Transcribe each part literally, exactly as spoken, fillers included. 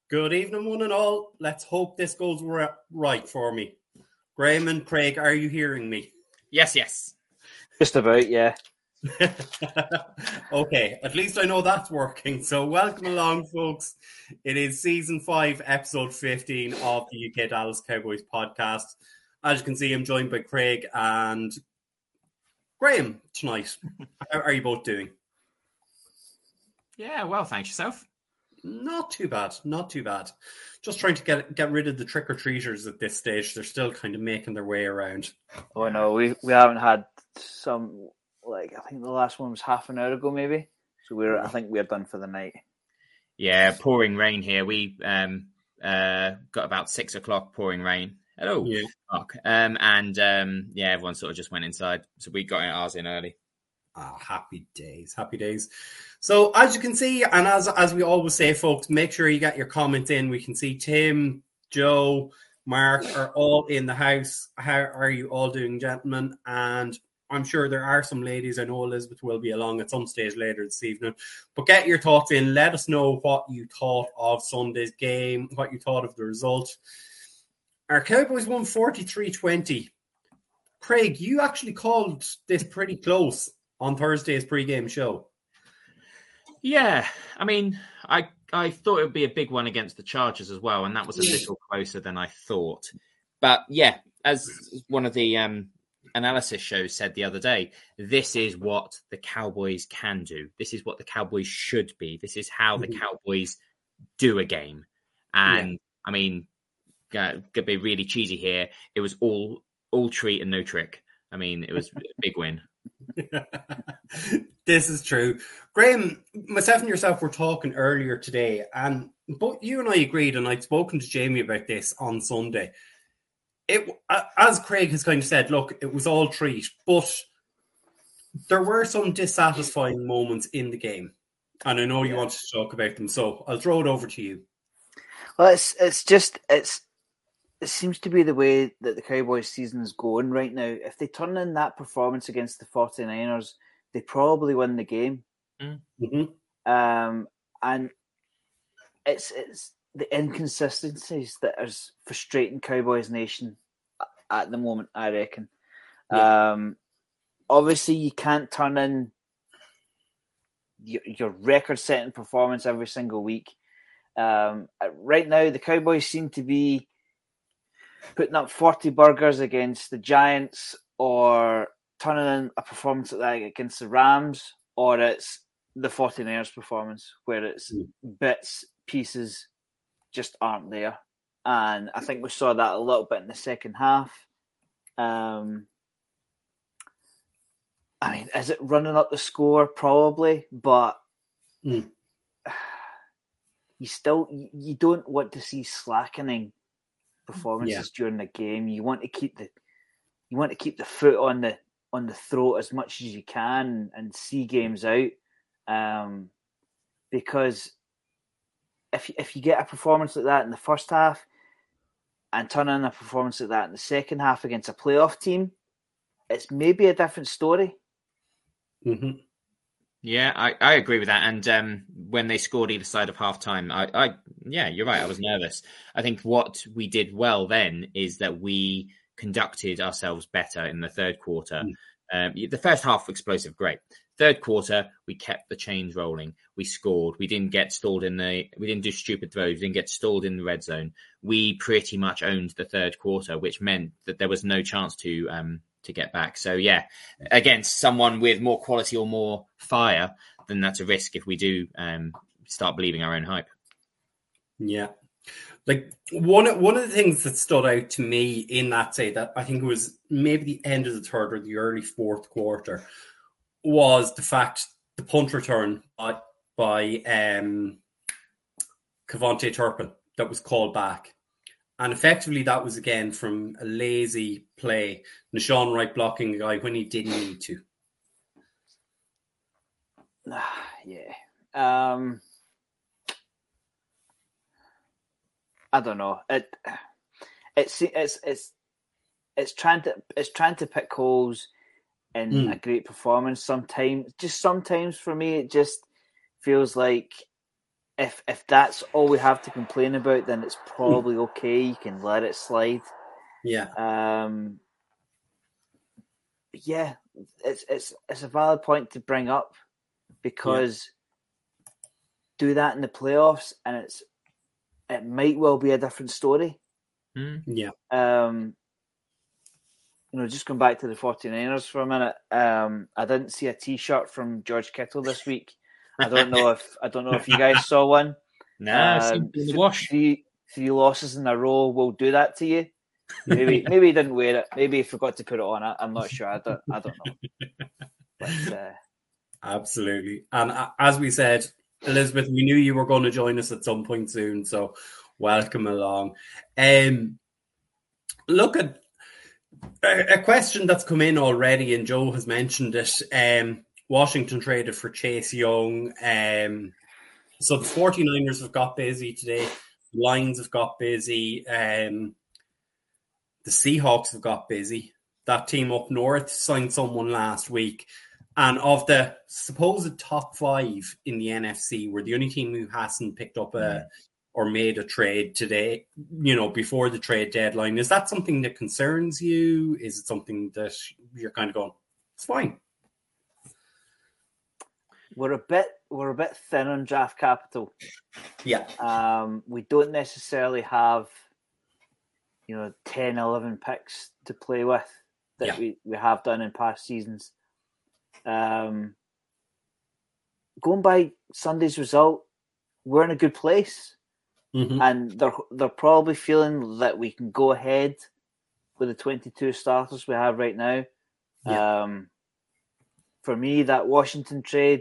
Good evening, one and all. Let's hope this goes right for me. Graham and Craig, are you hearing me? Yes, yes. Just about, yeah. Okay, at least I know that's working. So welcome along, folks. It is season five, episode fifteen of the U K Dallas Cowboys podcast. As you can see, I'm joined by Craig and Graham tonight. How are you both doing? Yeah, well, thanks yourself. Not too bad, not too bad. Just trying to get get rid of the trick-or-treaters at this stage. They're still kind of making their way around. Oh no, we we haven't had some, like, I think the last one was half an hour ago maybe. So we're I think we're done for the night. Yeah, pouring rain here. We um uh got about six o'clock pouring rain. Hello. Yeah. Mark. Um and um yeah, everyone sort of just went inside. So we got ours in early. Ah, happy days, happy days. So as you can see, and as as we always say, folks, make sure you get your comments in. We can see Tim, Joe, Mark are all in the house. How are you all doing, gentlemen? And I'm sure there are some ladies. I know Elizabeth will be along at some stage later this evening. But get your thoughts in. Let us know what you thought of Sunday's game, what you thought of the result. Our Cowboys won forty-three twenty. Craig, you actually called this pretty close on Thursday's pre-game show. Yeah, I mean, I I thought it would be a big one against the Chargers as well, and that was a little closer than I thought. But yeah, as one of the um, analysis shows said the other day, this is what the Cowboys can do. This is what the Cowboys should be. This is how the Cowboys do a game. And yeah. I mean, gonna be really cheesy here. It was all all treat and no trick. I mean, it was a big win. This is true. Graham, myself and yourself were talking earlier today, and both you and I agreed, and I'd spoken to Jamie about this on Sunday. It, as Craig has kind of said, look, it was all treat, but there were some dissatisfying moments in the game, and I know you yeah. wanted to talk about them, so I'll throw it over to you. Well, it's it's just it's it seems to be the way that the Cowboys season is going right now. If they turn in that performance against the 49ers, they probably win the game. Mm-hmm. Um, and it's it's the inconsistencies that is frustrating Cowboys Nation at the moment, I reckon. Yeah. Um, obviously, you can't turn in your, your record-setting performance every single week. Um, right now, the Cowboys seem to be putting up forty burgers against the Giants, or turning in a performance like that against the Rams, or it's the 49ers performance where it's mm. bits, pieces just aren't there. And I think we saw that a little bit in the second half. Um, I mean, is it running up the score? Probably, but mm. you still, you don't want to see slackening performances yeah. during the game. You want to keep the, you want to keep the foot on the, on the throat as much as you can and see games out, um, because if if you get a performance like that in the first half and turn in a performance like that in the second half against a playoff team, it's maybe a different story. Mm-hmm. Yeah, I, I agree with that. And um, when they scored either side of halftime, I, I yeah, you're right. I was nervous. I think what we did well then is that we conducted ourselves better in the third quarter. Mm. Um, the first half, explosive, great. Third quarter, we kept the chains rolling. We scored. We didn't get stalled in the. We didn't do stupid throws. We didn't get stalled in the red zone. We pretty much owned the third quarter, which meant that there was no chance to um, to get back. So yeah, against someone with more quality or more fire, then that's a risk if we do um, start believing our own hype. Yeah. Like one one of the things that stood out to me in that, say that I think it was maybe the end of the third or the early fourth quarter, was the fact the punt return by, by um, Cavonte Turpin that was called back. And effectively that was again from a lazy play. Nahshon Wright blocking a guy when he didn't need to. Yeah. Um I don't know. It it's it's it's it's trying to it's trying to pick holes in mm. a great performance. Sometimes, just sometimes for me, it just feels like if if that's all we have to complain about, then it's probably okay. You can let it slide. Yeah. Um. Yeah, it's it's it's a valid point to bring up because yeah. do that in the playoffs, and it's it might well be a different story. Mm. Yeah. Um. You know, just going back to the 49ers for a minute. Um, I didn't see a T-shirt from George Kittle this week. I don't know if I don't know if you guys saw one. No, um, in the wash. Three three losses in a row will do that to you. Maybe maybe he didn't wear it. Maybe he forgot to put it on. I, I'm not sure. I don't I don't know. But uh... absolutely. And uh, as we said, Elizabeth, we knew you were going to join us at some point soon, so welcome along. Um, look at a, a question that's come in already, and Joe has mentioned it. Um, Washington traded for Chase Young. Um, so the 49ers have got busy today. The Lions have got busy. Um, the Seahawks have got busy. That team up north signed someone last week. And of the supposed top five in the N F C, we're the only team who hasn't picked up a or made a trade today, you know, before the trade deadline. Is that something that concerns you? Is it something that you're kind of going, it's fine? We're a bit we're a bit thin on draft capital. Yeah. Um, we don't necessarily have, you know, ten, eleven picks to play with that yeah. we, we have done in past seasons. Um, going by Sunday's result, we're in a good place. Mm-hmm. And they're they're probably feeling that we can go ahead with the twenty-two starters we have right now. Yeah. Um, for me, that Washington trade,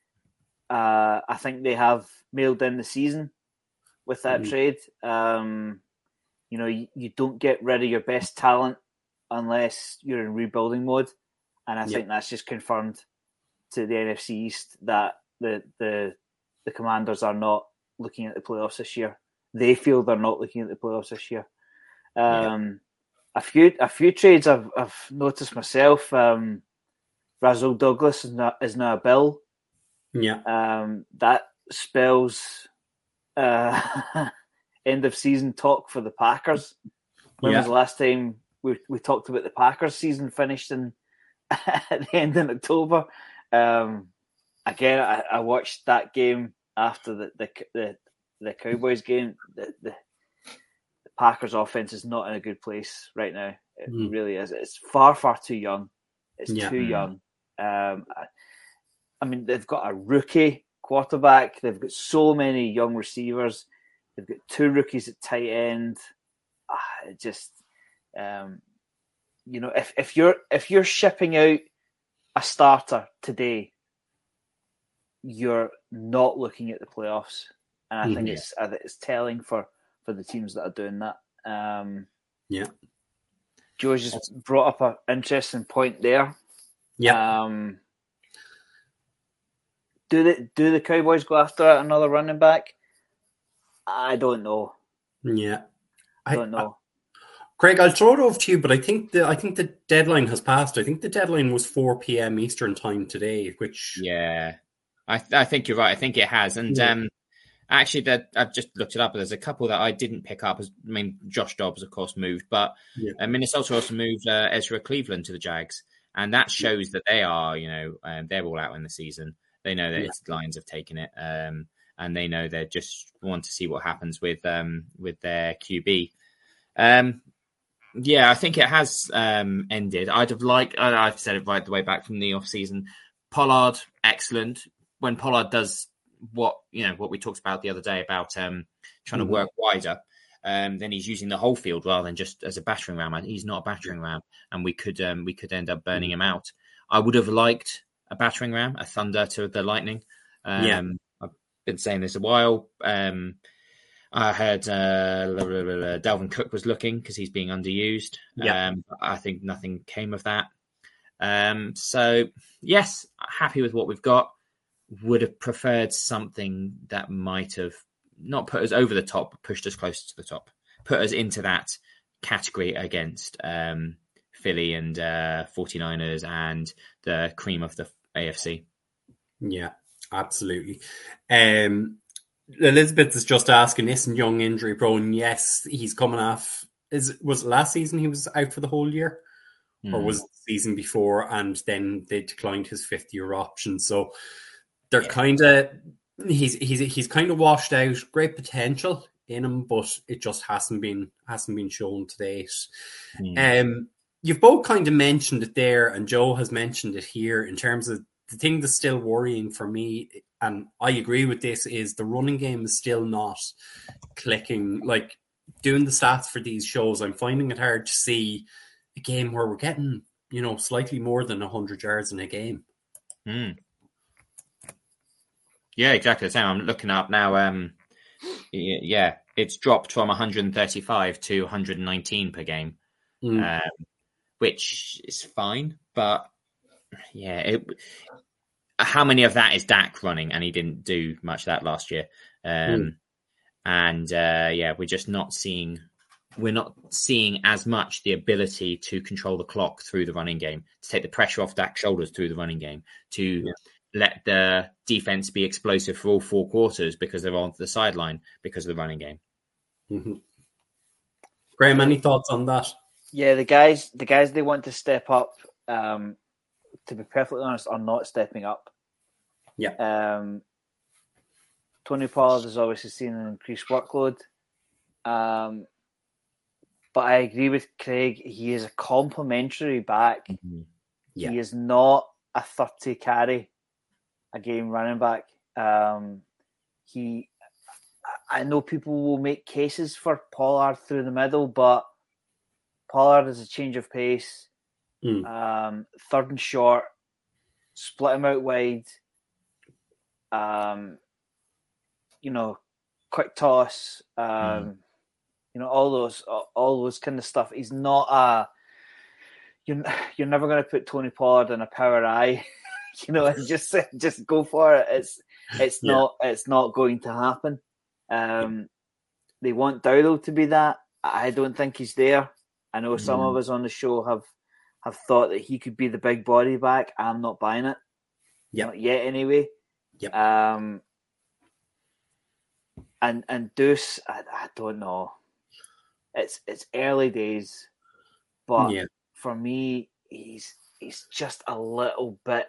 uh, I think they have mailed in the season with that mm-hmm. trade. Um, you know, you, you don't get rid of your best talent unless you're in rebuilding mode. And I yeah. think that's just confirmed to the N F C East that the the the Commanders are not looking at the playoffs this year. They feel they're not looking at the playoffs this year. Um, yeah. A few a few trades I've I've noticed myself. Um, Rasul Douglas is now is now a Bill. Yeah. Um, that spells uh, end of season talk for the Packers. When yeah. was the last time we we talked about the Packers season finished in at the end of October? Um, again, I, I watched that game after the the the, the Cowboys game. The, the the Packers offense is not in a good place right now. It mm. really is. It's far far too young. It's yeah. too young. Um, I, I mean, they've got a rookie quarterback. They've got so many young receivers. They've got two rookies at tight end. Ah, it just, um, you know, if, if you're if you're shipping out a starter today, you're not looking at the playoffs, and I mm-hmm. think it's I think it's telling for, for the teams that are doing that. Um, yeah, George just brought up an interesting point there. Yeah. Um, do the do the Cowboys go after another running back? I don't know. Yeah, I don't know. I, Craig, I'll throw it over to you, but I think the I think the deadline has passed. I think the deadline was four p.m. Eastern time today, which yeah, I th- I think you're right. I think it has, and yeah. um, actually, that I've just looked it up. There's a couple that I didn't pick up. As I mean, Josh Dobbs, of course, moved, but yeah. uh, Minnesota also moved uh, Ezra Cleveland to the Jags, and that shows that they are, you know, um, they're all out in the season. They know that yeah. its Lions have taken it, um, and they know they just want to see what happens with um, with their Q B. Um, yeah, I think it has um, ended. I'd have liked, I've said it right the way back from the off season. Pollard, excellent. When Pollard does what you know what we talked about the other day about um, trying mm-hmm. to work wider, um, then he's using the whole field rather than just as a battering ram. He's not a battering ram, and we could um, we could end up burning mm-hmm. him out. I would have liked a battering ram, a thunder to the lightning. Um, yeah. I've been saying this a while. Um, I heard uh, Dalvin Cook was looking because he's being underused. Yeah. Um, I think nothing came of that. Um, so, yes, happy with what we've got. Would have preferred something that might have not put us over the top, but pushed us closer to the top. Put us into that category against um, Philly and uh, 49ers and the cream of the A F C. Yeah, absolutely. Um, Elizabeth is just asking, isn't Young injury prone? Yes, he's coming off. Is was it last season he was out for the whole year, mm. or was it the season before? And then they declined his fifth year option. So they're yeah. kind of he's he's he's kind of washed out. Great potential in him, but it just hasn't been hasn't been shown to date. Mm. Um, you've both kind of mentioned it there, and Joe has mentioned it here in terms of the thing that's still worrying for me. And I agree with this, is the running game is still not clicking. Like, doing the stats for these shows, I'm finding it hard to see a game where we're getting, you know, slightly more than one hundred yards in a game. Mm. Yeah, exactly the same. I'm looking up now. Um, yeah, it's dropped from one hundred thirty-five to one hundred nineteen per game, mm. um, which is fine. But, yeah, it... how many of that is Dak running? And he didn't do much of that last year. Um, mm. And uh, yeah, we're just not seeing, we're not seeing as much the ability to control the clock through the running game, to take the pressure off Dak's shoulders through the running game, to yeah. let the defense be explosive for all four quarters because they're on the sideline because of the running game. Mm-hmm. Graham, any thoughts on that? Yeah, the guys, the guys they want to step up. Um, to be perfectly honest, are not stepping up. Yeah. Um, Tony Pollard has obviously seen an increased workload. Um, but I agree with Craig. He is a complementary back. Mm-hmm. Yeah. He is not a thirty carry a game running back. Um, he, I know people will make cases for Pollard through the middle, but Pollard is a change of pace. Mm. Um, third and short, split him out wide. Um, you know, quick toss. Um, mm. You know, all those, all those kind of stuff. He's not a. You're you're never going to put Tony Pollard in a power eye. You know, and just just go for it. It's it's yeah. not it's not going to happen. Um, yeah. They want Dowdle to be that. I don't think he's there. I know some mm. of us on the show have. have thought that he could be the big body back. I'm not buying it. Yep. Not yet, anyway. Yep. Um, and and Deuce, I, I don't know. It's it's early days, but yeah. for me, he's he's just a little bit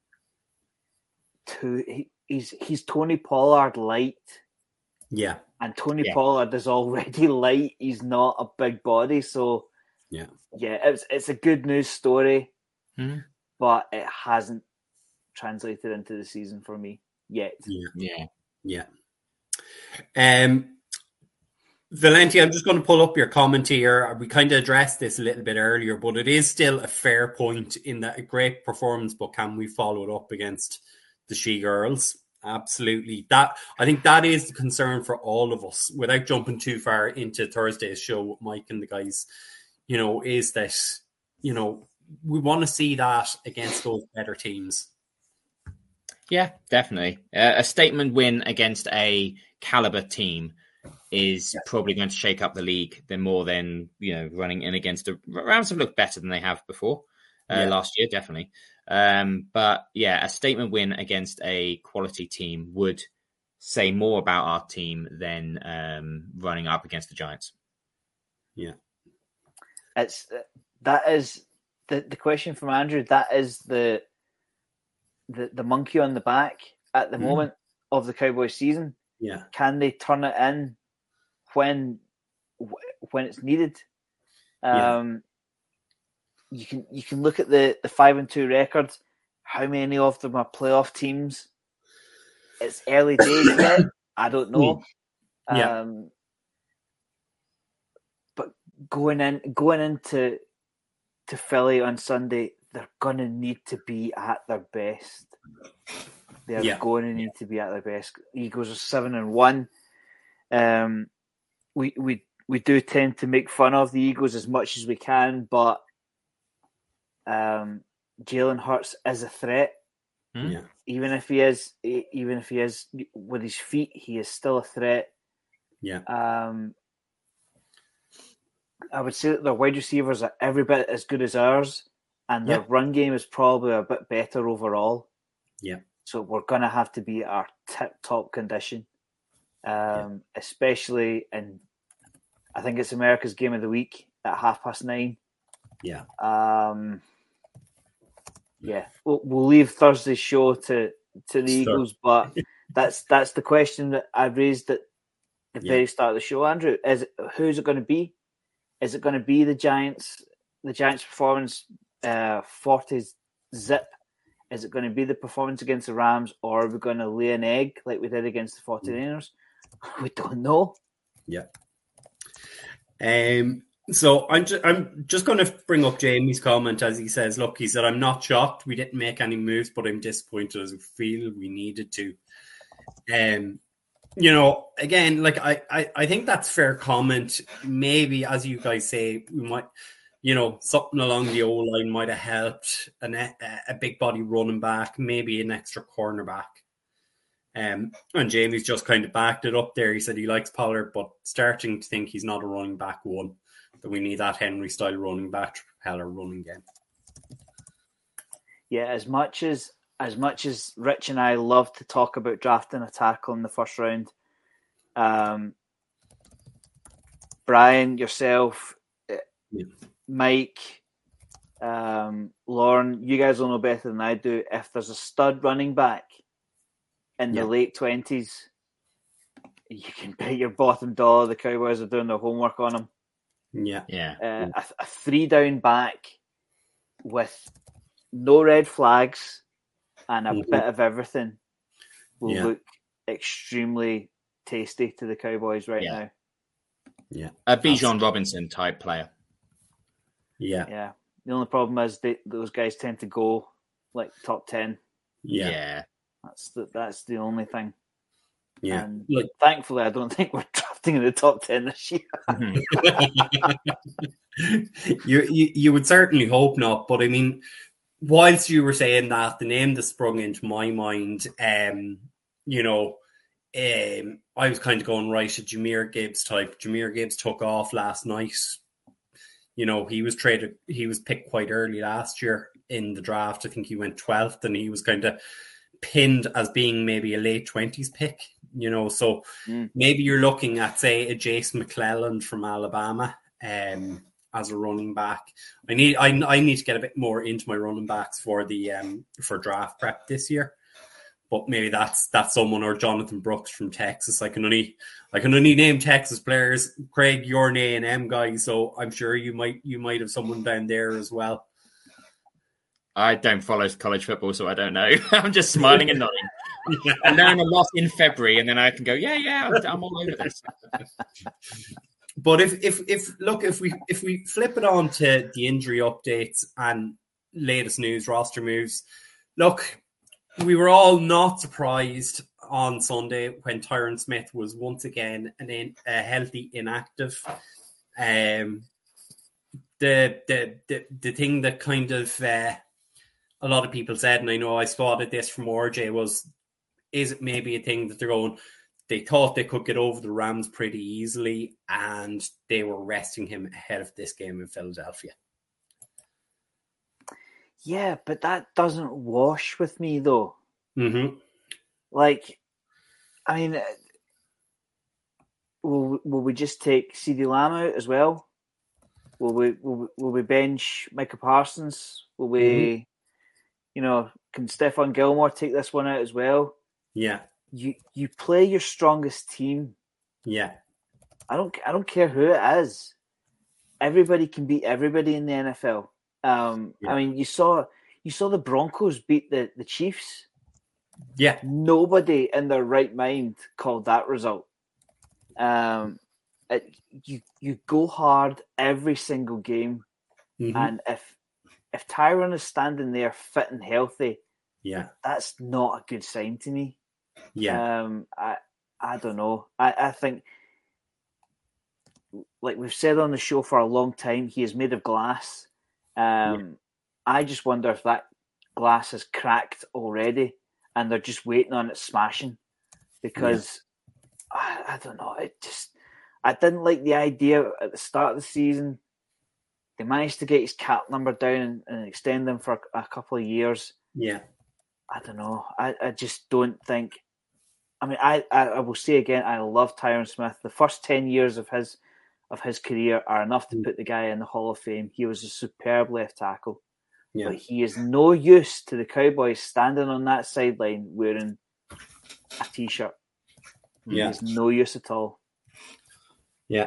too. He, he's he's Tony Pollard light. Yeah. And Tony yeah. Pollard is already light. He's not a big body, so. Yeah, yeah, it's it's a good news story, mm-hmm. but it hasn't translated into the season for me yet. Yeah, yeah, yeah. Um, Valenti, I'm just going to pull up your comment here. We kind of addressed this a little bit earlier, but it is still a fair point in that a great performance, but can we follow it up against the She-Girls? Absolutely. That I think that is the concern for all of us. Without jumping too far into Thursday's show with Mike and the guys. You know, is that, you know, we want to see that against those better teams. Yeah, definitely. Uh, a statement win against a caliber team is yes. probably going to shake up the league then more than, you know, running in against a Rams have looked better than they have before uh, yeah. last year, definitely. Um, but yeah, a statement win against a quality team would say more about our team than um, running up against the Giants. Yeah. It's that is the, the question from Andrew. That is the the the monkey on the back at the mm. moment of the Cowboys season. Yeah, can they turn it in when when it's needed? Um, yeah. You can you can look at the, the five and two records. How many of them are playoff teams? It's early days yet. I don't know. Yeah. Um, Going in, going into to Philly on Sunday, they're going to need to be at their best. They're yeah. going to need to be at their best. Eagles are seven and one. Um, we we we do tend to make fun of the Eagles as much as we can, but um, Jalen Hurts is a threat. Yeah. Even if he is, even if he is with his feet, he is still a threat. Yeah. Um. I would say that their wide receivers are every bit as good as ours, and their yeah. run game is probably a bit better overall. Yeah. So we're going to have to be at our tip-top condition. um, yeah. especially in, I think it's America's game of the week at half past nine. Yeah. Um, yeah, we'll, we'll leave Thursday's show to, to the Start. Eagles, but that's that's the question that I raised at the yeah. very start of the show, Andrew. Is it, who's it going to be? Is it going to be the Giants? The Giants' performance, uh, forty zip. Is it going to be the performance against the Rams, or are we going to lay an egg like we did against the forty-niners? Mm. We don't know. Yeah. Um. So I'm just, I'm just going to bring up Jamie's comment as he says, look, he said, I'm not shocked we didn't make any moves, but I'm disappointed as we feel we needed to. Um, you know, again, like I, I, I think that's fair comment. Maybe, as you guys say, we might, you know, something along the O-line might have helped, an, a, a big body running back, maybe an extra cornerback. Um, and Jamie's just kind of backed it up there. He said he likes Pollard, but starting to think he's not a running back one. That we need that Henry-style running back to propel our running game. Yeah, as much as as much as Rich and I love to talk about drafting a tackle in the first round, um, Brian, yourself, yeah. Mike, um, Lauren, you guys will know better than I do. If there's a stud running back in yeah. the late twenties, you can bet your bottom dollar the Cowboys are doing their homework on him. Yeah, yeah. Uh, a, a three down back with no red flags and a mm-hmm. bit of everything will yeah. look extremely tasty to the Cowboys right yeah. now. Yeah, a Bijan Robinson type player. Yeah, yeah. The only problem is they, those guys tend to go like top ten. Yeah, yeah. that's the that's the only thing. Yeah, and like, thankfully, I don't think we're drafting in the top ten this year. you, you you would certainly hope not, but I mean, whilst you were saying that, the name that sprung into my mind, um, you know, um, I was kind of going right at Jahmyr Gibbs type. Jahmyr Gibbs took off last night. You know, he was traded. He was picked quite early last year in the draft. I think he went twelfth, and he was kind of pinned as being maybe a late twenties pick. You know, so mm. maybe you're looking at, say, a Jason McClellan from Alabama um, as a running back. I need I, I need to get a bit more into my running backs for the um, for draft prep this year. But maybe that's that's someone, or Jonathan Brooks from Texas. I can only I can only name Texas players. Craig, you're an A and M guy, so I'm sure you might you might have someone down there as well. I don't follow college football, so I don't know. I'm just smiling and nodding. Yeah. And then I'm a lot in February, and then I can go, yeah, yeah, I'm, I'm all over this. But if, if, if, look, if we if we flip it on to the injury updates and latest news, roster moves, look, we were all not surprised on Sunday when Tyron Smith was once again an in, a healthy inactive. Um, the the the the thing that kind of uh, a lot of people said, and I know I spotted this from R J, was, is it maybe a thing that they're going, they thought they could get over the Rams pretty easily and they were resting him ahead of this game in Philadelphia? Yeah, but that doesn't wash with me though. Mm-hmm. Like, I mean, will, will we just take CeeDee Lamb out as well? Will we, will we, will we bench Micah Parsons? Will we, mm-hmm. you know, can Stephon Gilmore take this one out as well? Yeah. You you play your strongest team. Yeah. I don't I don't care who it is. Everybody can beat everybody in the N F L. Um, yeah. I mean, you saw you saw the Broncos beat the, the Chiefs. Yeah. Nobody in their right mind called that result. Um, it, you you go hard every single game, mm-hmm. and if if Tyron is standing there fit and healthy, yeah, that's not a good sign to me. Yeah, um, I I don't know. I, I think, like we've said on the show for a long time, he is made of glass. Um, yeah. I just wonder if that glass has cracked already, and they're just waiting on it smashing. Because yeah. I, I don't know. It just I didn't like the idea at the start of the season. They managed to get his cap number down and, and extend them for a, a couple of years. Yeah. I don't know. I, I just don't think I mean, I, I, I will say again, I love Tyron Smith. The first ten years of his of his career are enough to put the guy in the Hall of Fame. He was a superb left tackle. Yeah. But he is no use to the Cowboys standing on that sideline wearing a T-shirt. Yeah. He's no use at all. Yeah.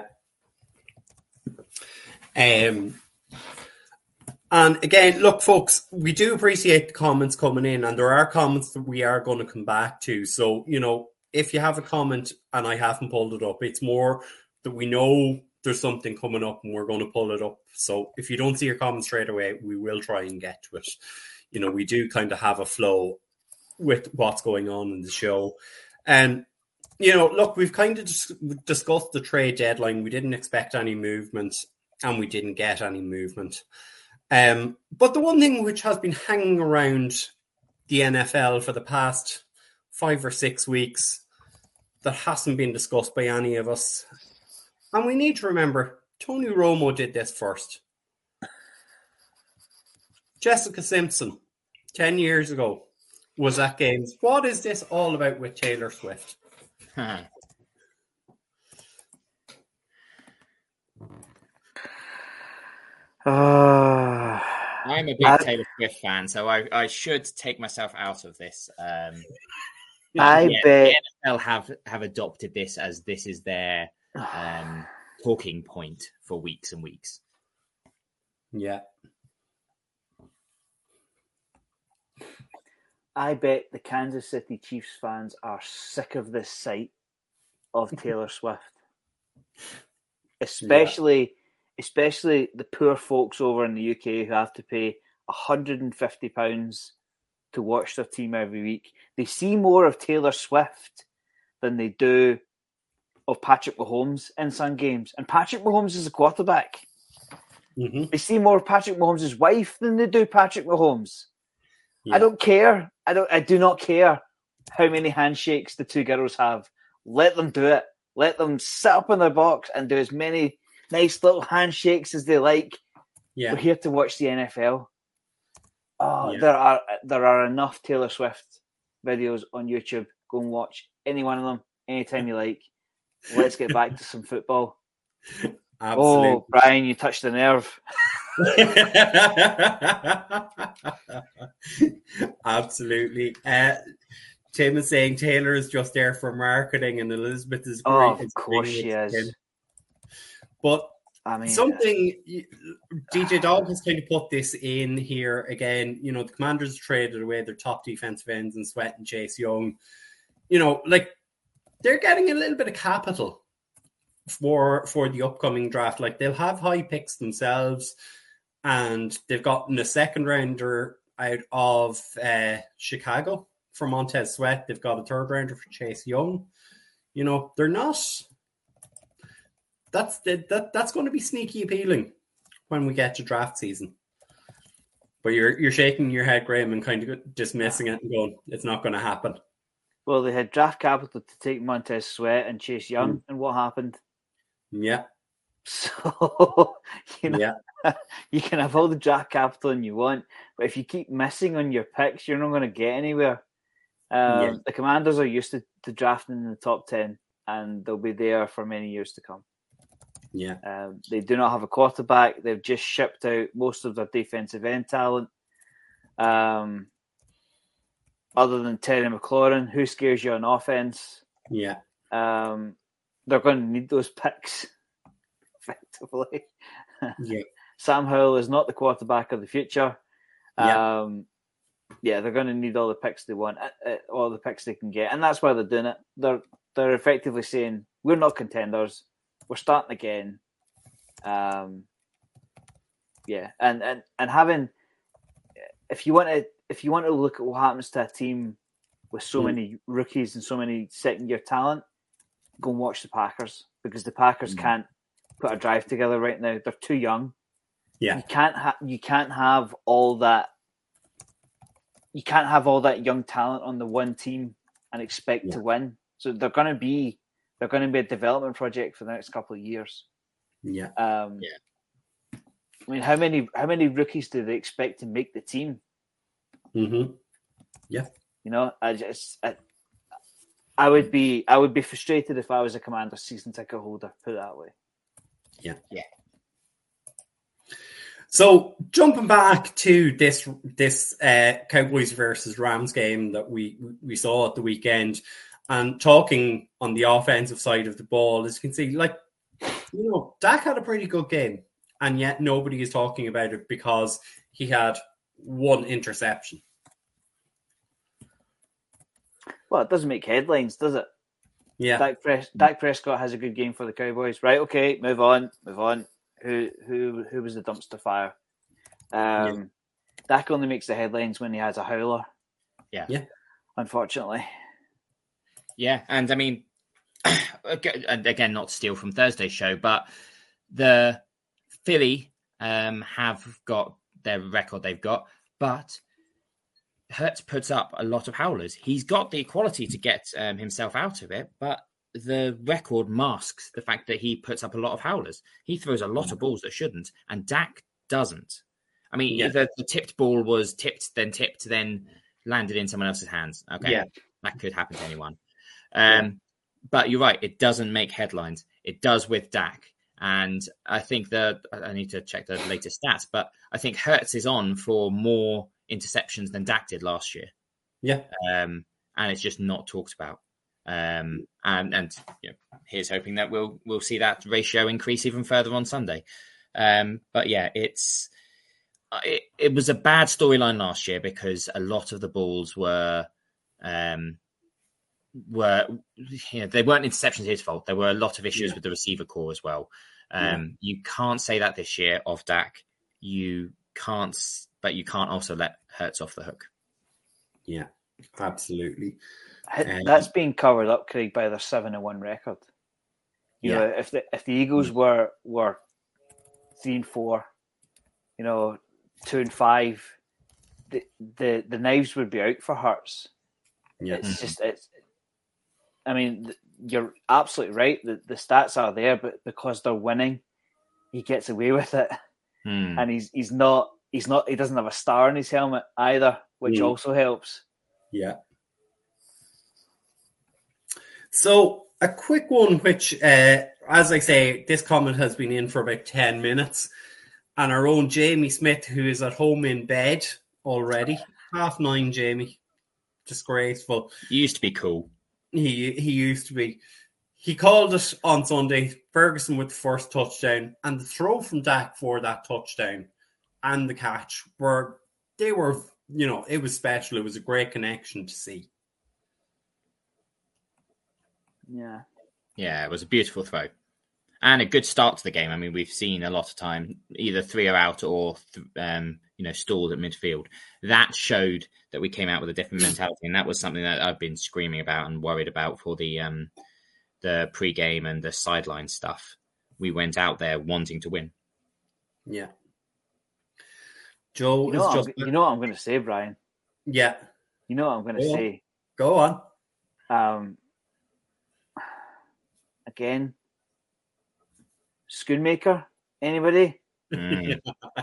Um, and again, look, folks, we do appreciate the comments coming in, and there are comments that we are going to come back to. So, you know, if you have a comment and I haven't pulled it up, it's more that we know there's something coming up and we're going to pull it up. So if you don't see your comment straight away, we will try and get to it. You know, we do kind of have a flow with what's going on in the show. And, you know, look, we've kind of dis- discussed the trade deadline. We didn't expect any movement and we didn't get any movement. Um, but the one thing which has been hanging around the N F L for the past five or six weeks that hasn't been discussed by any of us, and we need to remember, Tony Romo did this first. Jessica Simpson, ten years ago, was at games. What is this all about with Taylor Swift? Huh. Uh, I'm a big I, Taylor Swift fan, so I, I should take myself out of this. Um, I yeah, bet the N F L have, have adopted this as this is their um, talking point for weeks and weeks. Yeah. I bet the Kansas City Chiefs fans are sick of this sight of Taylor Swift. Especially, yeah. especially the poor folks over in the U K who have to pay one hundred fifty pounds to watch their team every week. They see more of Taylor Swift than they do of Patrick Mahomes in some games. And Patrick Mahomes is a quarterback. Mm-hmm. They see more of Patrick Mahomes' wife than they do Patrick Mahomes. Yeah. I don't care. I don't. I do not care how many handshakes the two girls have. Let them do it. Let them sit up in their box and do as many nice little handshakes as they like. Yeah. We're here to watch the N F L. Oh, yeah. there are there are enough Taylor Swift videos on YouTube. Go and watch any one of them anytime you like. Let's get back to some football. Absolutely. Oh, Brian, you touched the nerve. Absolutely. Uh, Tim is saying Taylor is just there for marketing, and Elizabeth is great. Oh, of course she is. Him. But I mean, something D J Dog has kind of put this in here again. You know, the Commanders traded away their top defensive ends in Sweat and Chase Young. You know, like they're getting a little bit of capital for for the upcoming draft. Like they'll have high picks themselves, and they've gotten a second rounder out of uh, Chicago for Montez Sweat. They've got a third rounder for Chase Young. You know, they're not. That's the, that that's going to be sneaky appealing when we get to draft season. But you're you're shaking your head, Graham, and kind of dismissing it and going, it's not going to happen. Well, they had draft capital to take Montez Sweat and Chase Young, mm. and what happened? Yeah. So, you know, yeah. you can have all the draft capital you want, but if you keep missing on your picks, you're not going to get anywhere. Um, yeah. The Commanders are used to, to drafting in the top ten, and they'll be there for many years to come. Yeah. Um, they do not have a quarterback. They've just shipped out most of their defensive end talent. Um, other than Terry McLaurin, who scares you on offense? Yeah. Um, they're going to need those picks, effectively. Yeah. Sam Howell is not the quarterback of the future. Yeah. Um, yeah, they're going to need all the picks they want, all the picks they can get, and that's why they're doing it. They're they're effectively saying we're not contenders. We're starting again. Um, yeah, and, and and having if you want to if you want to look at what happens to a team with so mm. many rookies and so many second year talent, go and watch the Packers, because the Packers mm. can't put a drive together right now. They're too young. Yeah, you can't have you can't have all that. You can't have all that young talent on the one team and expect yeah. to win. So they're going to be. They're going to be a development project for the next couple of years. Yeah. Um, yeah. I mean, how many how many rookies do they expect to make the team? Mm-hmm. Yeah. You know, I just I, I would be I would be frustrated if I was a Commander season ticket holder. Put it that way. Yeah, yeah. So jumping back to this this uh, Cowboys versus Rams game that we we saw at the weekend, and talking on the offensive side of the ball, as you can see, like you know, Dak had a pretty good game, and yet nobody is talking about it because he had one interception. Well, it doesn't make headlines, does it? Yeah, Dak, Pres- Dak Prescott has a good game for the Cowboys. Right, okay, move on, move on. Who who who was the dumpster fire? Um, yeah. Dak only makes the headlines when he has a howler. Yeah, yeah. Unfortunately. Yeah, and I mean, again, not to steal from Thursday's show, but the Philly um, have got their record they've got, but Hurts puts up a lot of howlers. He's got the quality to get um, himself out of it, but the record masks the fact that he puts up a lot of howlers. He throws a lot of balls that shouldn't, and Dak doesn't. I mean, yeah. the, the tipped ball was tipped, then tipped, then landed in someone else's hands. Okay, yeah. that could happen to anyone. Um, yeah. But you're right, it doesn't make headlines. It does with Dak. And I think that I need to check the latest stats, but I think Hurts is on for more interceptions than Dak did last year. Yeah. Um, and it's just not talked about. Um, and and you know, here's hoping that we'll we'll see that ratio increase even further on Sunday. Um, but yeah, it's it, it was a bad storyline last year because a lot of the balls were um, were you know they weren't interceptions his fault. There were a lot of issues yeah. with the receiver core as well. Um, yeah. You can't say that this year of Dak. You can't, but you can't also let Hurts off the hook. Yeah, absolutely. Um, That's being covered up, Craig, by their seven and one record. You yeah. know, if the if the Eagles were were three and four, you know, two and five, the the, the knives would be out for Hurts. Yeah. It's mm-hmm. just it's. I mean, you're absolutely right. The the stats are there, but because they're winning, he gets away with it, mm. and he's he's not he's not he doesn't have a star in his helmet either, which mm. also helps. Yeah. So a quick one, which, uh, as I say, this comment has been in for about ten minutes, and our own Jamie Smith, who is at home in bed already, half nine, Jamie, disgraceful. You used to be cool. He he used to be. He called it on Sunday, Ferguson with the first touchdown, and the throw from Dak for that touchdown and the catch were, they were, you know, it was special. It was a great connection to see. Yeah. Yeah, it was a beautiful throw. And a good start to the game. I mean, we've seen a lot of time, either three are out or, um, you know, stalled at midfield. That showed that we came out with a different mentality. And that was something that I've been screaming about and worried about for the um, the pre-game and the sideline stuff. We went out there wanting to win. Yeah. Joe you know is just... You know what I'm going to say, Brian? Yeah. You know what I'm going to say? Go on. Um. Again, Schoonmaker, anybody? Mm.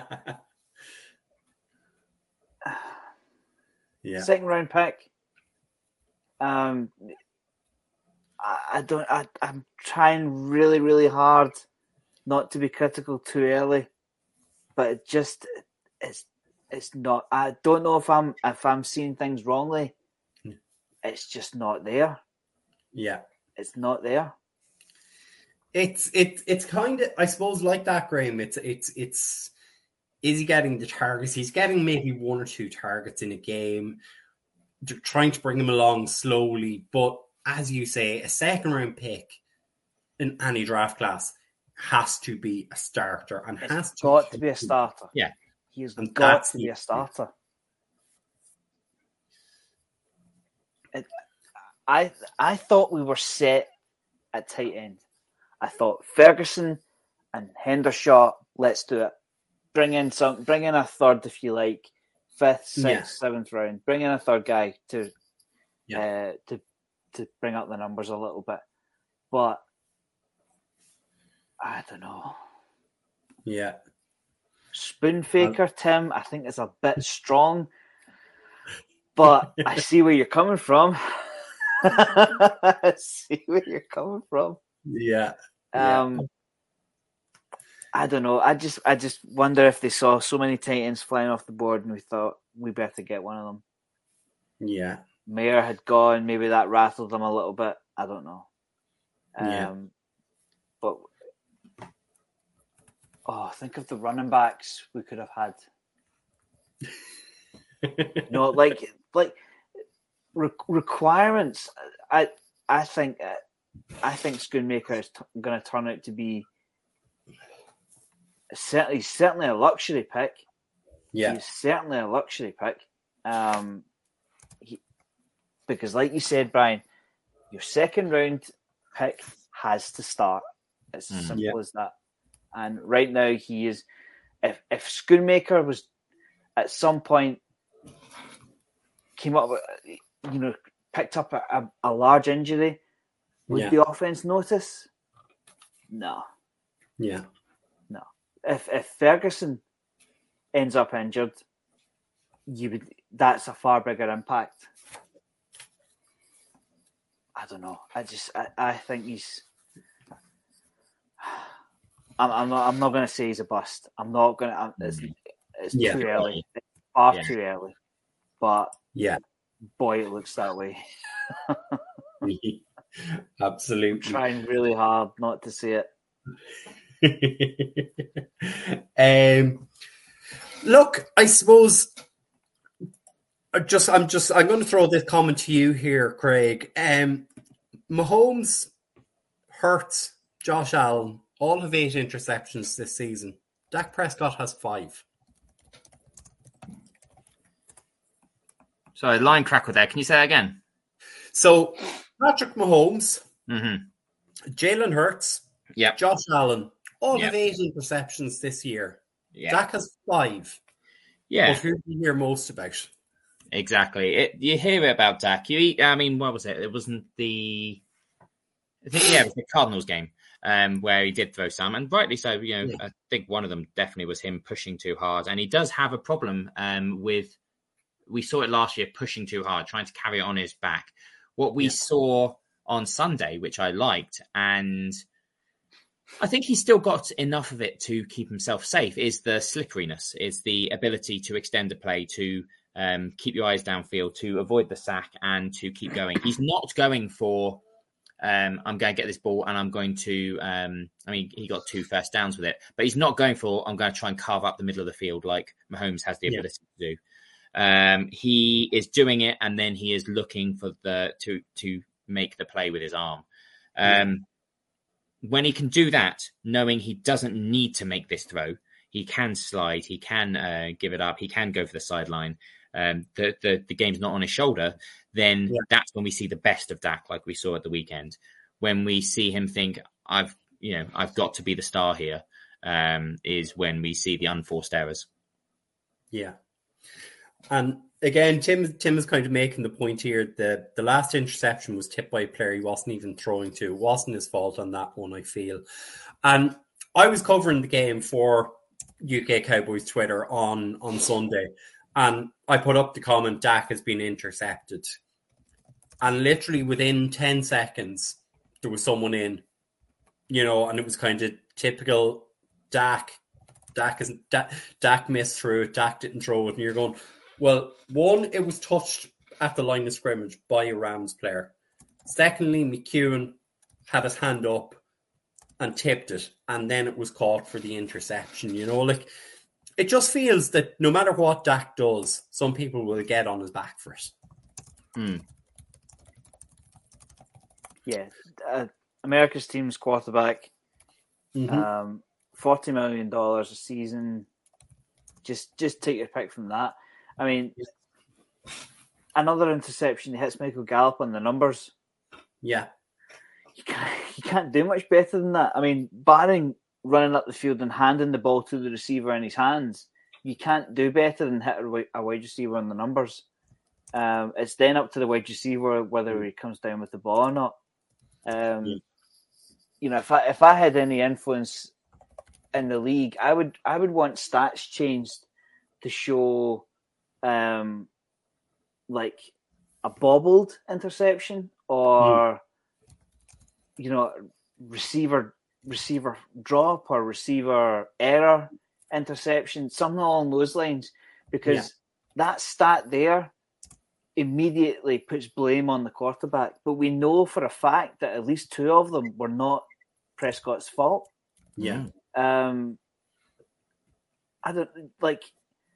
yeah. Second round pick. Um, I, I don't. I, I'm trying really, really hard not to be critical too early, but it just it's it's not. I don't know if I'm if I'm seeing things wrongly. It's just not there. Yeah, it's not there. It's it it's kind of, I suppose, like that, Graham. It's it's it's is he getting the targets? He's getting maybe one or two targets in a game. They're trying to bring him along slowly, but as you say, a second round pick in any draft class has to be a starter and it's has to got to be a starter. Yeah, he's got to be a starter. It, I I thought we were set at tight end. I thought Ferguson and Hendershot, let's do it. Bring in some, bring in a third if you like, fifth, sixth, yeah. seventh round. Bring in a third guy to, yeah. uh, to, to bring up the numbers a little bit. But I don't know. Yeah. Spoon faker, Tim, I think is a bit strong, but I see where you're coming from. See where you're coming from. Yeah. Um, yeah. I don't know. I just, I just wonder if they saw so many Titans flying off the board, and we thought we better get one of them. Yeah. Mayer had gone. Maybe that rattled them a little bit. I don't know. Um, Yeah. But oh, think of the running backs we could have had. No, like like re- requirements. I I think I think Schoonmaker is t- going to turn out to be certainly certainly a luxury pick. Yeah. He's certainly a luxury pick. Um, he, because, like you said, Brian, your second round pick has to start. It's as simple yeah. as that. And right now, he is. If if Schoonmaker was at some point came up with, you know, picked up a, a, a large injury, would yeah. the offense notice? No. Yeah. No. If if Ferguson ends up injured, you would. That's a far bigger impact. I don't know. I just. I, I think he's. I'm, I'm not. I'm not going to say he's a bust. I'm not going to. It's, it's Yeah. too early. It's far Yeah. too early. But Yeah. boy, it looks that way. Absolutely. Trying really hard not to see it. um, look, I suppose. I just, I'm just, I'm going to throw this comment to you here, Craig. Um, Mahomes, Hurts, Josh Allen, all have eight interceptions this season. Dak Prescott has five. Sorry, line crackle there. Can you say that again? So, Patrick Mahomes, Mm-hmm. Jalen Hurts, Yep. Josh Allen, all Yep. have eight interceptions this year. Yeah. Dak has five. Yeah. But who do you hear most about? Exactly. It, you hear about Dak. You, I mean, what was it? It wasn't the. I think yeah, it was the Cardinals game um, where he did throw some, and rightly so. You know, yeah. I think one of them definitely was him pushing too hard, and he does have a problem um, with. We saw it last year, pushing too hard, trying to carry it on his back. What we yeah. saw on Sunday, which I liked, and I think he's still got enough of it to keep himself safe, is the slipperiness, is the ability to extend a play, to um, keep your eyes downfield, to avoid the sack, and to keep going. He's not going for, um, I'm going to get this ball and I'm going to, um, I mean, he got two first downs with it, but he's not going for, I'm going to try and carve up the middle of the field like Mahomes has the ability yeah. to do. Um, he is doing it, and then he is looking for the to to make the play with his arm. Um, yeah. When he can do that, knowing he doesn't need to make this throw, he can slide, he can uh, give it up, he can go for the sideline. Um, the, the the game's not on his shoulder. Then yeah. that's when we see the best of Dak, like we saw at the weekend. When we see him think, "I've you know I've got to be the star here," um, is when we see the unforced errors. Yeah. And again, Tim Tim is kind of making the point here that the last interception was tipped by a player he wasn't even throwing to. It wasn't his fault on that one, I feel. And I was covering the game for U K Cowboys Twitter on, on Sunday, and I put up the comment, Dak has been intercepted. And literally within ten seconds, there was someone in, you know, and it was kind of typical Dak. Dak, isn't, Dak, Dak missed through it, Dak didn't throw it, and you're going... Well, one, it was touched at the line of scrimmage by a Rams player. Secondly, McEwen had his hand up and tipped it, and then it was caught for the interception. You know, like, it just feels that no matter what Dak does, some people will get on his back for it. Hmm. Yeah. Uh, America's team's quarterback, mm-hmm. um, forty million dollars a season. Just, just take your pick from that. I mean, another interception hits Michael Gallup on the numbers. Yeah. You can't, you can't do much better than that. I mean, barring running up the field and handing the ball to the receiver in his hands, you can't do better than hit a wide receiver on the numbers. Um, it's then up to the wide receiver whether he comes down with the ball or not. Um, yeah. You know, if I if I had any influence in the league, I would I would want stats changed to show. Um, like a bobbled interception or mm. you know receiver receiver drop or receiver error interception, something along those lines, because yeah. that stat there immediately puts blame on the quarterback. But we know for a fact that at least two of them were not Prescott's fault. Yeah. Um, I don't like.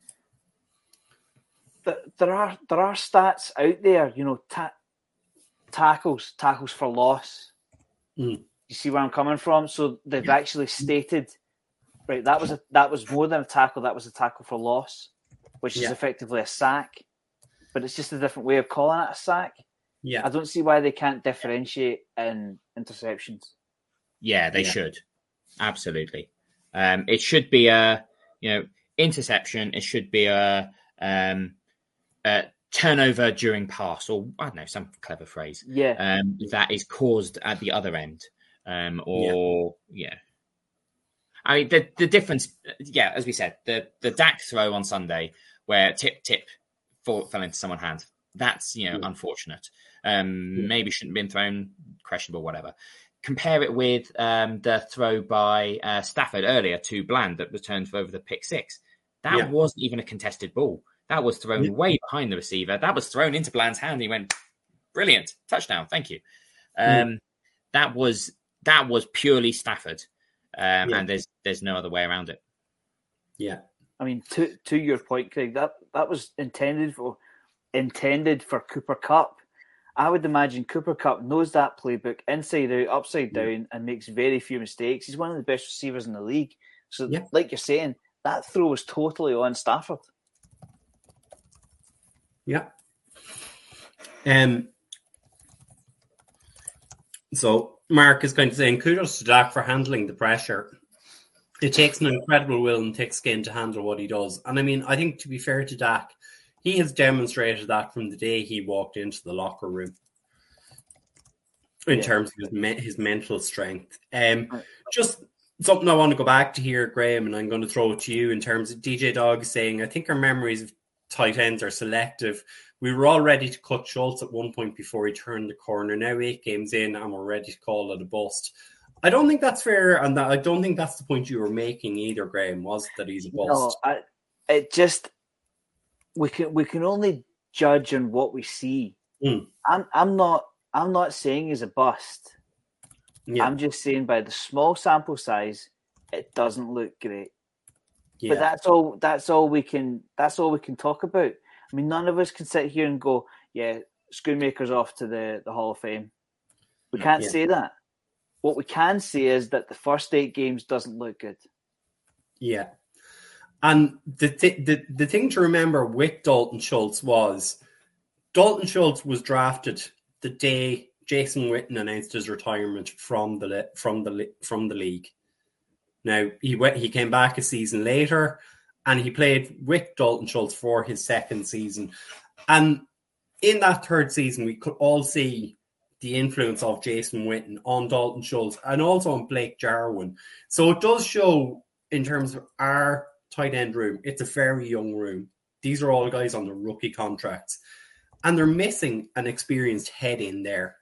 There are there are stats out there, you know, ta- tackles tackles for loss. Mm. You see where I'm coming from? So they've yeah. actually stated, right, that was a that was more than a tackle. That was a tackle for loss, which is yeah. effectively a sack, but it's just a different way of calling it a sack. Yeah, I don't see why they can't differentiate in interceptions. Yeah, they yeah. should. Absolutely. Um, it should be a, you know, interception. It should be a, um, a turnover during pass, or I don't know, some clever phrase. Yeah. Um, that is caused at the other end. Um, or, yeah. yeah. I mean, the, the difference, yeah, as we said, the, the Dak throw on Sunday where tip, tip fall, fell into someone's hand. That's, you know, yeah. unfortunate. Um, yeah. Maybe shouldn't have been thrown, questionable, whatever. Compare it with um, the throw by uh, Stafford earlier to Bland that returned for over the pick six. That yeah. wasn't even a contested ball. That was thrown yeah. way behind the receiver. That was thrown into Bland's hand. And he went, brilliant, touchdown, thank you. Um, mm. That was that was purely Stafford, um, yeah. and there's there's no other way around it. Yeah, I mean, to to your point, Craig, that that was intended for intended for Cooper Kupp. I would imagine Cooper Kupp knows that playbook inside out, upside down, yeah. and makes very few mistakes. He's one of the best receivers in the league. So, yeah. like you're saying, that throw was totally on Stafford. Yeah. Um. So, Mark is kind of saying, kudos to Dak for handling the pressure. It takes an incredible will and thick skin to handle what he does. And I mean, I think to be fair to Dak, he has demonstrated that from the day he walked into the locker room in yeah. terms of his, me- his mental strength. Um, just something I want to go back to here, Graham, and I'm going to throw it to you in terms of D J Dog saying, I think our memories of tight ends are selective. We were all ready to cut Schultz at one point before he turned the corner. Now eight games in and we're ready to call it a bust. I don't think that's fair, and that, I don't think that's the point you were making either, Graham, was it, that he's a bust? No, I, it just... We can we can only judge on what we see. Mm. I'm I'm not I'm not saying he's a bust. Yeah. I'm just saying by the small sample size, it doesn't look great. Yeah. But that's all that's all we can that's all we can talk about. I mean, none of us can sit here and go, yeah, Schoonmaker's off to the, the Hall of Fame. We can't yeah. say that. What we can say is that the first eight games doesn't look good. Yeah. And the, th- the the thing to remember with Dalton Schultz was Dalton Schultz was drafted the day Jason Witten announced his retirement from the from the from the league. Now he went he came back a season later, and he played with Dalton Schultz for his second season. And in that third season, we could all see the influence of Jason Witten on Dalton Schultz and also on Blake Jarwin. So it does show in terms of our tight end room, it's a very young room. These are all guys on the rookie contracts, and they're missing an experienced head in there.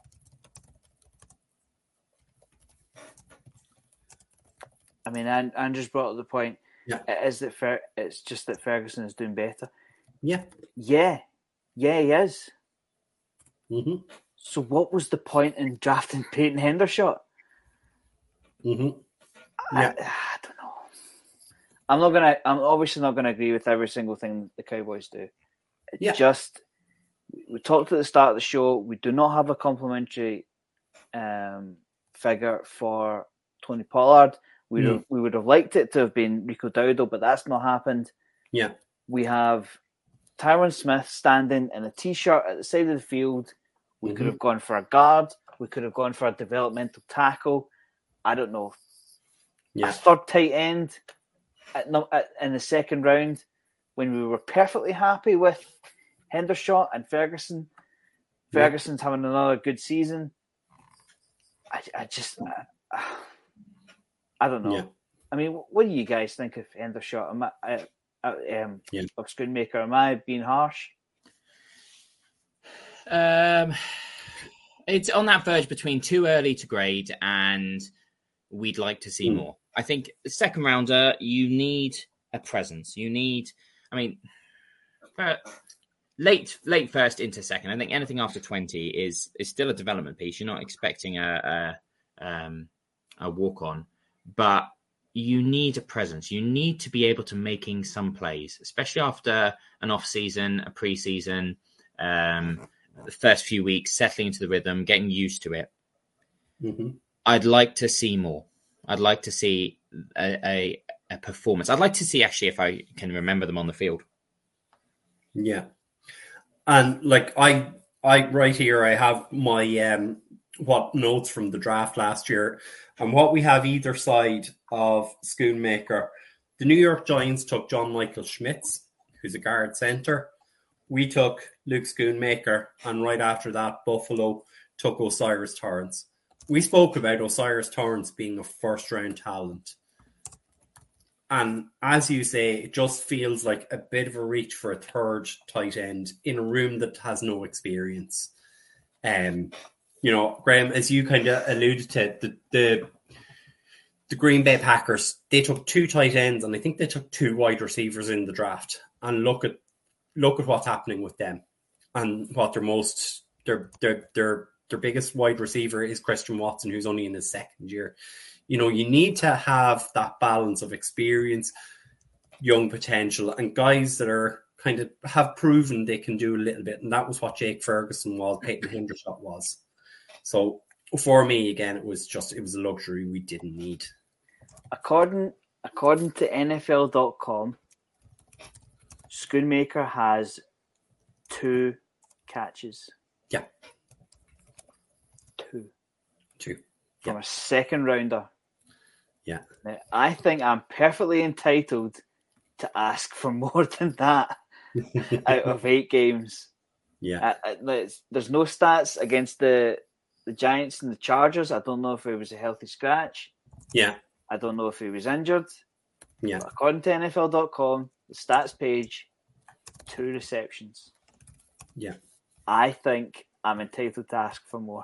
I mean, Andrew's brought up the point. Yeah, it is that Fer- it's just that Ferguson is doing better. Yeah, yeah, yeah, he is. Mm-hmm. So, what was the point in drafting Peyton Hendershot? Mm-hmm. Yeah, I, I don't know. I'm not gonna. I'm obviously not gonna agree with every single thing the Cowboys do. It yeah. Just we talked at the start of the show. We do not have a complimentary um, figure for Tony Pollard. We mm. we would have liked it to have been Rico Dowdle, but that's not happened. Yeah, we have Tyron Smith standing in a t-shirt at the side of the field. We mm-hmm. could have gone for a guard. We could have gone for a developmental tackle. I don't know. Yeah. A third tight end. At, at, in the second round, when we were perfectly happy with Hendershot and Ferguson, yeah. Ferguson's having another good season. I, I just, I, I don't know. Yeah. I mean, what do you guys think of Hendershot? Am I, I, um, yeah. of Schoonmaker? Am I being harsh? Um, it's on that verge between too early to grade and we'd like to see mm. more. I think the second rounder, you need a presence. You need, I mean, late late first into second. I think anything after twenty is is still a development piece. You're not expecting a a, um, a walk on, but you need a presence. You need to be able to making some plays, especially after an off season, a pre-season, um, the first few weeks, settling into the rhythm, getting used to it. Mm-hmm. I'd like to see more. I'd like to see a, a, a performance. I'd like to see, actually, if I can remember them on the field. Yeah. And like I, I right here, I have my um, what notes from the draft last year, and what we have either side of Schoonmaker. The New York Giants took John Michael Schmitz, who's a guard center. We took Luke Schoonmaker, and right after that, Buffalo took Osiris Torrance. We spoke about Osiris Torrance being a first-round talent. And as you say, it just feels like a bit of a reach for a third tight end in a room that has no experience. Um, you know, Graham, as you kind of alluded to, the, the the Green Bay Packers, they took two tight ends, and I think they took two wide receivers in the draft. And look at look at what's happening with them, and what their most their their their their biggest wide receiver is Christian Watson, who's only in his second year. You know, you need to have that balance of experience, young potential, and guys that are kind of have proven they can do a little bit. And that was what Jake Ferguson was, Peyton Hendershot was. So for me, again, it was just, it was a luxury we didn't need. According, according to N F L dot com, Schoonmaker has two catches. Yeah. Two. Two. From yeah. a second rounder. Yeah. Now, I think I'm perfectly entitled to ask for more than that out of eight games. Yeah. I, I, there's no stats against the the Giants and the Chargers. I don't know if it was a healthy scratch. Yeah. I don't know if he was injured. Yeah. But according to N F L dot com, the stats page, two receptions. Yeah. I think I'm entitled to ask for more.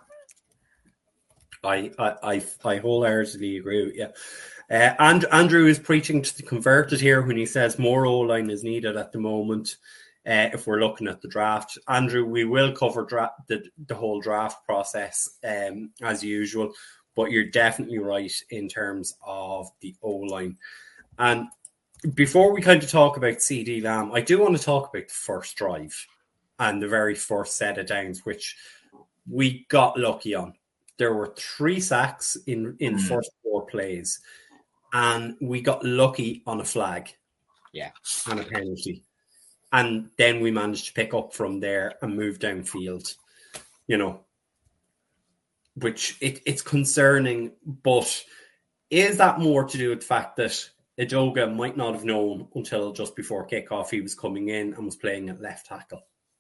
I I I, I wholeheartedly agree with you. Uh, and Andrew is preaching to the converted here when he says more O-line is needed at the moment. Uh, if we're looking at the draft, Andrew, we will cover dra- the the whole draft process um, as usual. But you're definitely right in terms of the O-line. And before we kind of talk about CeeDee Lamb, I do want to talk about the first drive and the very first set of downs, which we got lucky on. There were three sacks in, in mm. first four plays, and we got lucky on a flag. Yeah. And a penalty. And then we managed to pick up from there and move downfield, you know, which it, it's concerning, but is that more to do with the fact that Edoga might not have known until just before kickoff he was coming in and was playing at left tackle?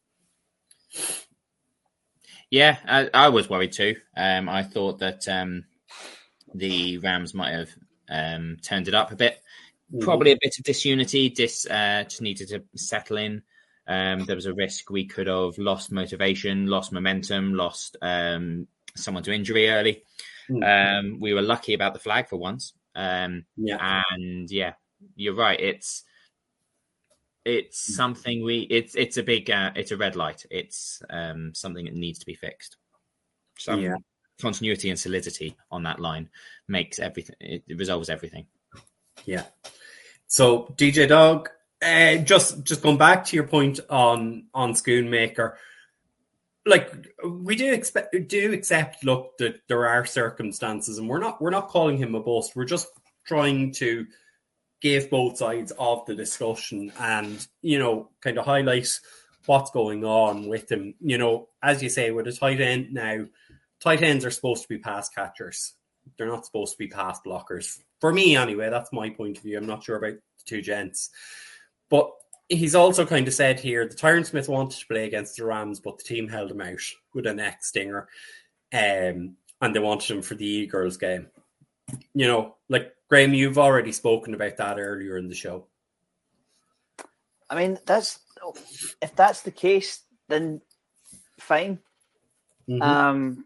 Yeah, I, I was worried too. Um, I thought that um, the Rams might have um, turned it up a bit. Mm-hmm. Probably a bit of disunity. Dis uh, just needed to settle in. Um, there was a risk we could have lost motivation, lost momentum, lost um, someone to injury early. Mm-hmm. Um, we were lucky about the flag for once. Um, yeah. And yeah, you're right. It's it's mm-hmm. something we. It's it's a big. Uh, it's a red light. It's um, something that needs to be fixed. Some yeah. continuity and solidity on that line makes everything. It resolves everything. Yeah. So D J Dog, uh, just just going back to your point on on Schoonmaker, like we do expect do accept. Look, that there are circumstances, and we're not we're not calling him a bust. We're just trying to give both sides of the discussion, and you know, kind of highlight what's going on with him. You know, as you say, with a tight end now, tight ends are supposed to be pass catchers. They're not supposed to be pass blockers. For me, anyway, that's my point of view. I'm not sure about the two gents. But he's also kind of said here, the Tyron Smith wanted to play against the Rams, but the team held him out with a neck stinger. Um, and they wanted him for the Eagles game. You know, like, Graham, you've already spoken about that earlier in the show. I mean, that's if that's the case, then fine. Mm-hmm. Um,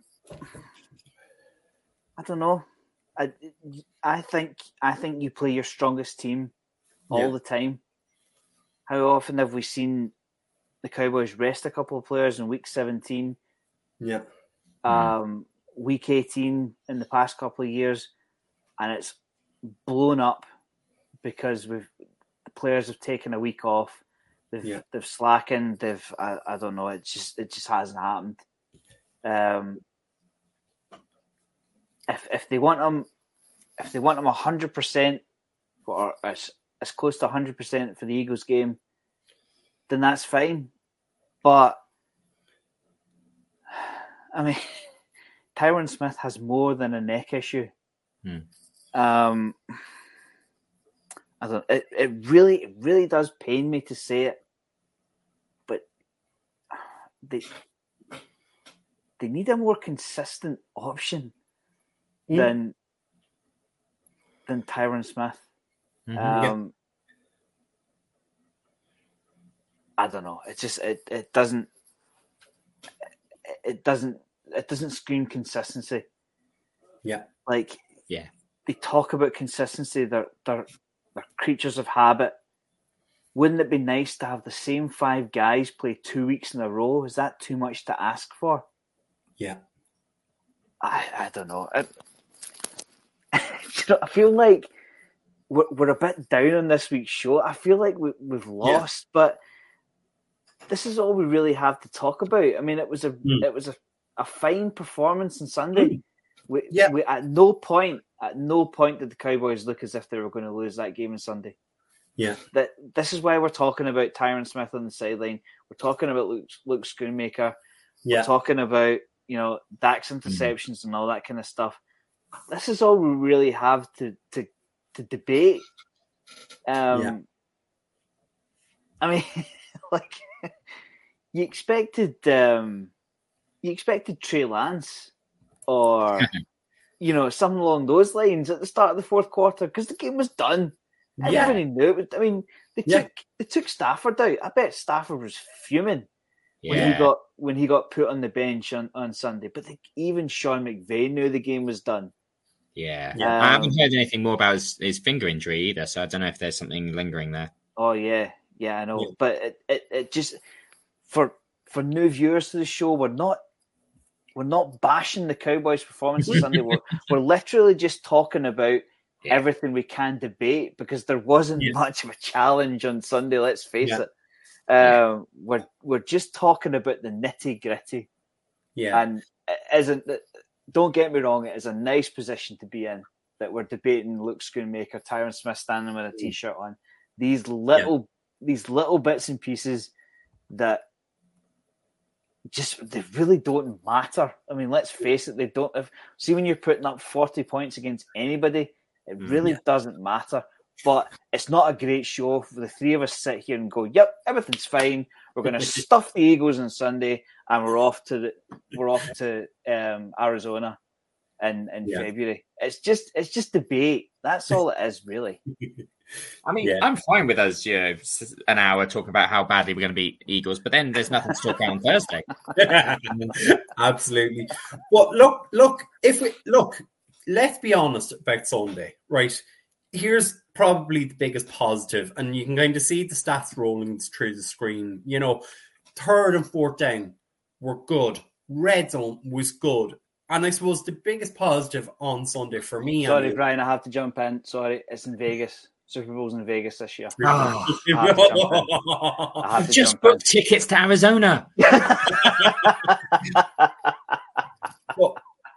I don't know. I, I think I think you play your strongest team all Yeah. the time. How often have we seen the Cowboys rest a couple of players in week seventeen? Yeah. Um, week eighteen in the past couple of years, and it's blown up because we've the players have taken a week off. They've Yeah. they've slackened. They've I, I don't know. It just it just hasn't happened. Um, if if they want them, if they want them a hundred percent or as as close to a hundred percent for the Eagles game, then that's fine. But I mean, Tyron Smith has more than a neck issue. Hmm. Um, I don't. It, it really, it really does pain me to say it, but they they need a more consistent option Mm. than than Tyron Smith. Mhm. Um, I don't know. It just it it doesn't it, it doesn't it doesn't scream consistency. Yeah. Like Yeah. they talk about consistency. They're they're they're creatures of habit. Wouldn't it be nice to have the same five guys play two weeks in a row? Is that too much to ask for? Yeah. I I don't know. I, you know, I feel like we're, we're a bit down on this week's show. I feel like we, we've lost, yeah. but this is all we really have to talk about. I mean, it was a mm. it was a, a fine performance on Sunday. Mm. We, yeah. we at no point at no point did the Cowboys look as if they were going to lose that game on Sunday. Yeah, that this is why we're talking about Tyron Smith on the sideline. We're talking about Luke, Luke Schoonmaker. Yeah. We're talking about, you know, Dak's interceptions mm. and all that kind of stuff. This is all we really have to to to debate. Um, yeah. I mean, like you expected, um, you expected Trey Lance or you know something along those lines at the start of the fourth quarter because the game was done. Yeah. Everybody knew it. Was, I mean, they yeah. took they took Stafford out. I bet Stafford was fuming yeah. when he got when he got put on the bench on, on Sunday. But they, even Sean McVay knew the game was done. Yeah, um, I haven't heard anything more about his, his finger injury either, so I don't know if there's something lingering there. Oh yeah, yeah, I know. Yeah. But it, it, it just for for new viewers to the show, we're not we're not bashing the Cowboys' performance on Sunday. We're we're literally just talking about. Yeah. Everything we can debate because there wasn't yeah. much of a challenge on Sunday. Let's face yeah. it. Um, yeah. We're we're just talking about the nitty gritty. Yeah, and it isn't. Don't get me wrong. It is a nice position to be in that we're debating Luke Schoonmaker, Tyron Smith standing with a t-shirt on. These little yeah. these little bits and pieces that just they really don't matter. I mean, let's face it. They don't. If, see when you're putting up forty points against anybody. It really yeah. doesn't matter, but it's not a great show for the three of us sit here and go, "Yep, everything's fine. We're going to stuff the Eagles on Sunday, and we're off to the, we're off to um, Arizona in in yeah. February." It's just it's just debate. That's all it is, really. I mean, yeah. I'm fine with us, you know, an hour talking about how badly we're going to beat Eagles, but then there's nothing to talk about on Thursday. Absolutely. Well, look, look, if we look. Let's be honest about Sunday, right? Here's probably the biggest positive, and you can kind of see the stats rolling through the screen. You know, third and fourth down were good. Red zone was good. And I suppose the biggest positive on Sunday for me... Sorry, anyway, Brian, I have to jump in. Sorry, it's in Vegas. Super Bowl's in Vegas this year. Oh, I have to jump in. I have to just jump book in. tickets to Arizona. well,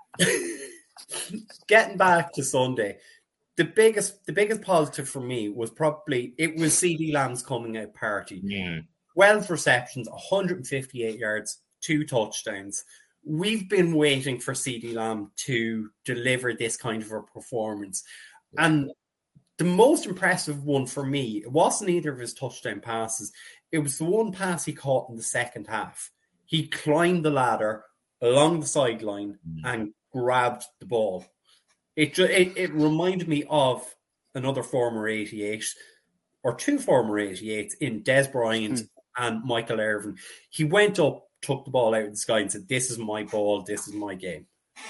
getting back to Sunday, the biggest the biggest positive for me was probably it was CeeDee Lamb's coming out party. Yeah. twelve receptions, one hundred fifty-eight yards, two touchdowns. We've been waiting for CeeDee Lamb to deliver this kind of a performance. Yeah. And the most impressive one for me, it wasn't either of his touchdown passes. It was the one pass he caught in the second half. He climbed the ladder along the sideline mm. and grabbed the ball. It, it it reminded me of another former eighty-eight, or two former eighty-eights in Des Bryant mm. and Michael Irvin. He went up, took the ball out of the sky and said, "This is my ball. This is my game."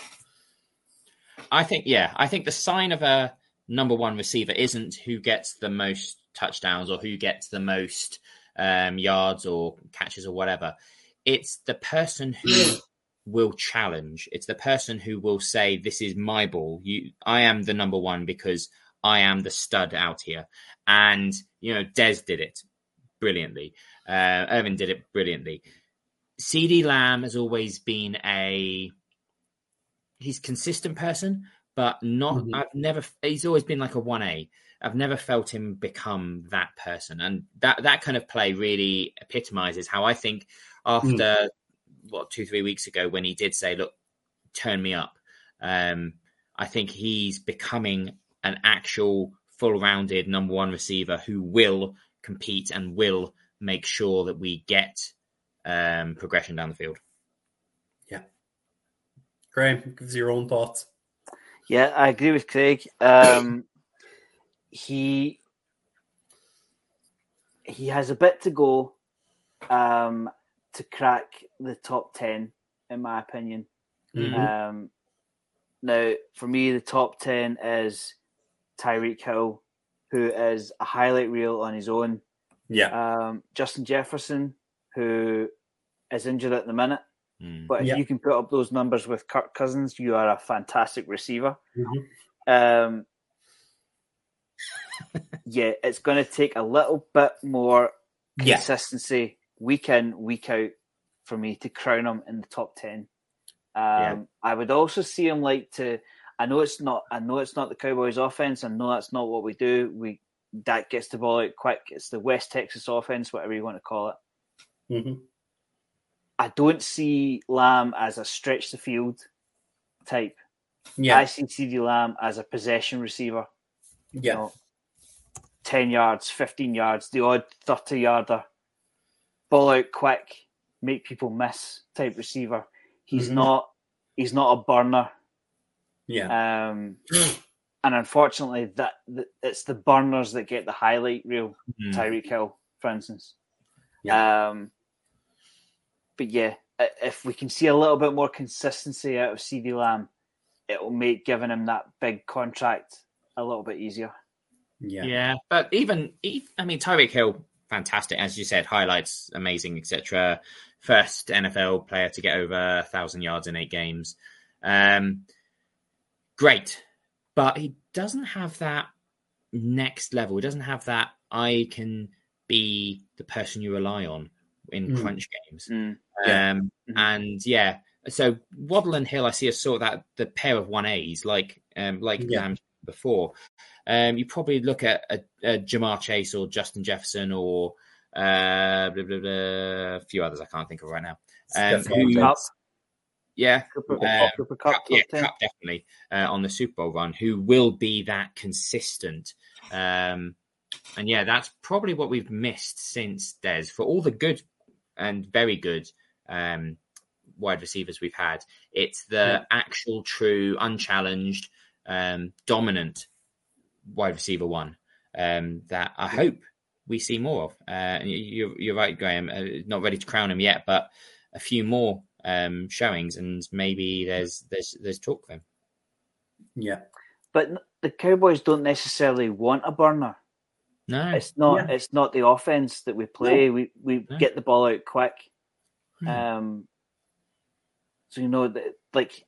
I think, yeah, I think the sign of a number one receiver isn't who gets the most touchdowns or who gets the most um, yards or catches or whatever. It's the person who will challenge. It's the person who will say, "This is my ball. You, I am the number one because I am the stud out here." And, you know, Dez did it brilliantly. Uh, Irvin did it brilliantly. CeeDee Lamb has always been a he's a consistent person, but not. Mm-hmm. I've never. He's always been like a one A. I've never felt him become that person, and that that kind of play really epitomizes how I think after mm. what two three weeks ago when he did say, "Look, turn me up." Um, I think he's becoming an actual full-rounded number one receiver who will compete and will make sure that we get um, progression down the field. Yeah. Graham, give us your own thoughts. Yeah, I agree with Craig. Um, he he has a bit to go um, to crack the top ten, in my opinion. Mm-hmm. Um, now, for me, the top ten is Tyreek Hill, who is a highlight reel on his own. Yeah. Um, Justin Jefferson, who is injured at the minute. Mm. But if yeah. you can put up those numbers with Kirk Cousins, you are a fantastic receiver. Mm-hmm. Um, yeah, it's going to take a little bit more consistency yeah. week in, week out for me to crown him in the top ten. Um, yeah. I would also see him like to. I know it's not. I know it's not the Cowboys' offense. I know that's not what we do. We that gets the ball out quick. It's the West Texas offense, whatever you want to call it. Mm-hmm. I don't see Lamb as a stretch the field type. Yeah. I see CeeDee Lamb as a possession receiver. Yeah. You know, ten yards, fifteen yards, the odd thirty yarder, ball out quick, make people miss type receiver. He's mm-hmm. not. He's not a burner. Yeah. Um, and unfortunately, that, that it's the burners that get the highlight reel. Mm. Tyreek Hill, for instance. Yeah. Um, but yeah, if we can see a little bit more consistency out of CeeDee Lamb, it will make giving him that big contract a little bit easier. Yeah. Yeah, but even, I mean, Tyreek Hill, fantastic, as you said, highlights, amazing, et cetera. First N F L player to get over a thousand yards in eight games. Um, great, but he doesn't have that next level. He doesn't have that I can be the person you rely on in mm. crunch games. Mm. Yeah. Um, mm-hmm. And yeah, so Waddle and Hill, I see as sort of that the pair of one A's, like um, like yeah. Lamb before. Um, you probably look at a, a Jamar Chase or Justin Jefferson or uh, blah, blah, blah, a few others I can't think of right now. Um, who, Cup. Yeah, Cooper, uh, Cooper Cup, Cup, yeah, Cup definitely uh, on the Super Bowl run, who will be that consistent. Um, and yeah, that's probably what we've missed since Dez. For all the good and very good um, wide receivers we've had, it's the yeah. actual, true, unchallenged, um, dominant wide receiver one um, that I hope we see more of. Uh, and you're, you're right, Graham. Uh, not ready to crown him yet, but a few more um, showings, and maybe there's there's there's talk for him. Yeah, but the Cowboys don't necessarily want a burner. No, it's not. Yeah. It's not the offense that we play. No. We we no. get the ball out quick. Hmm. Um, so you know that like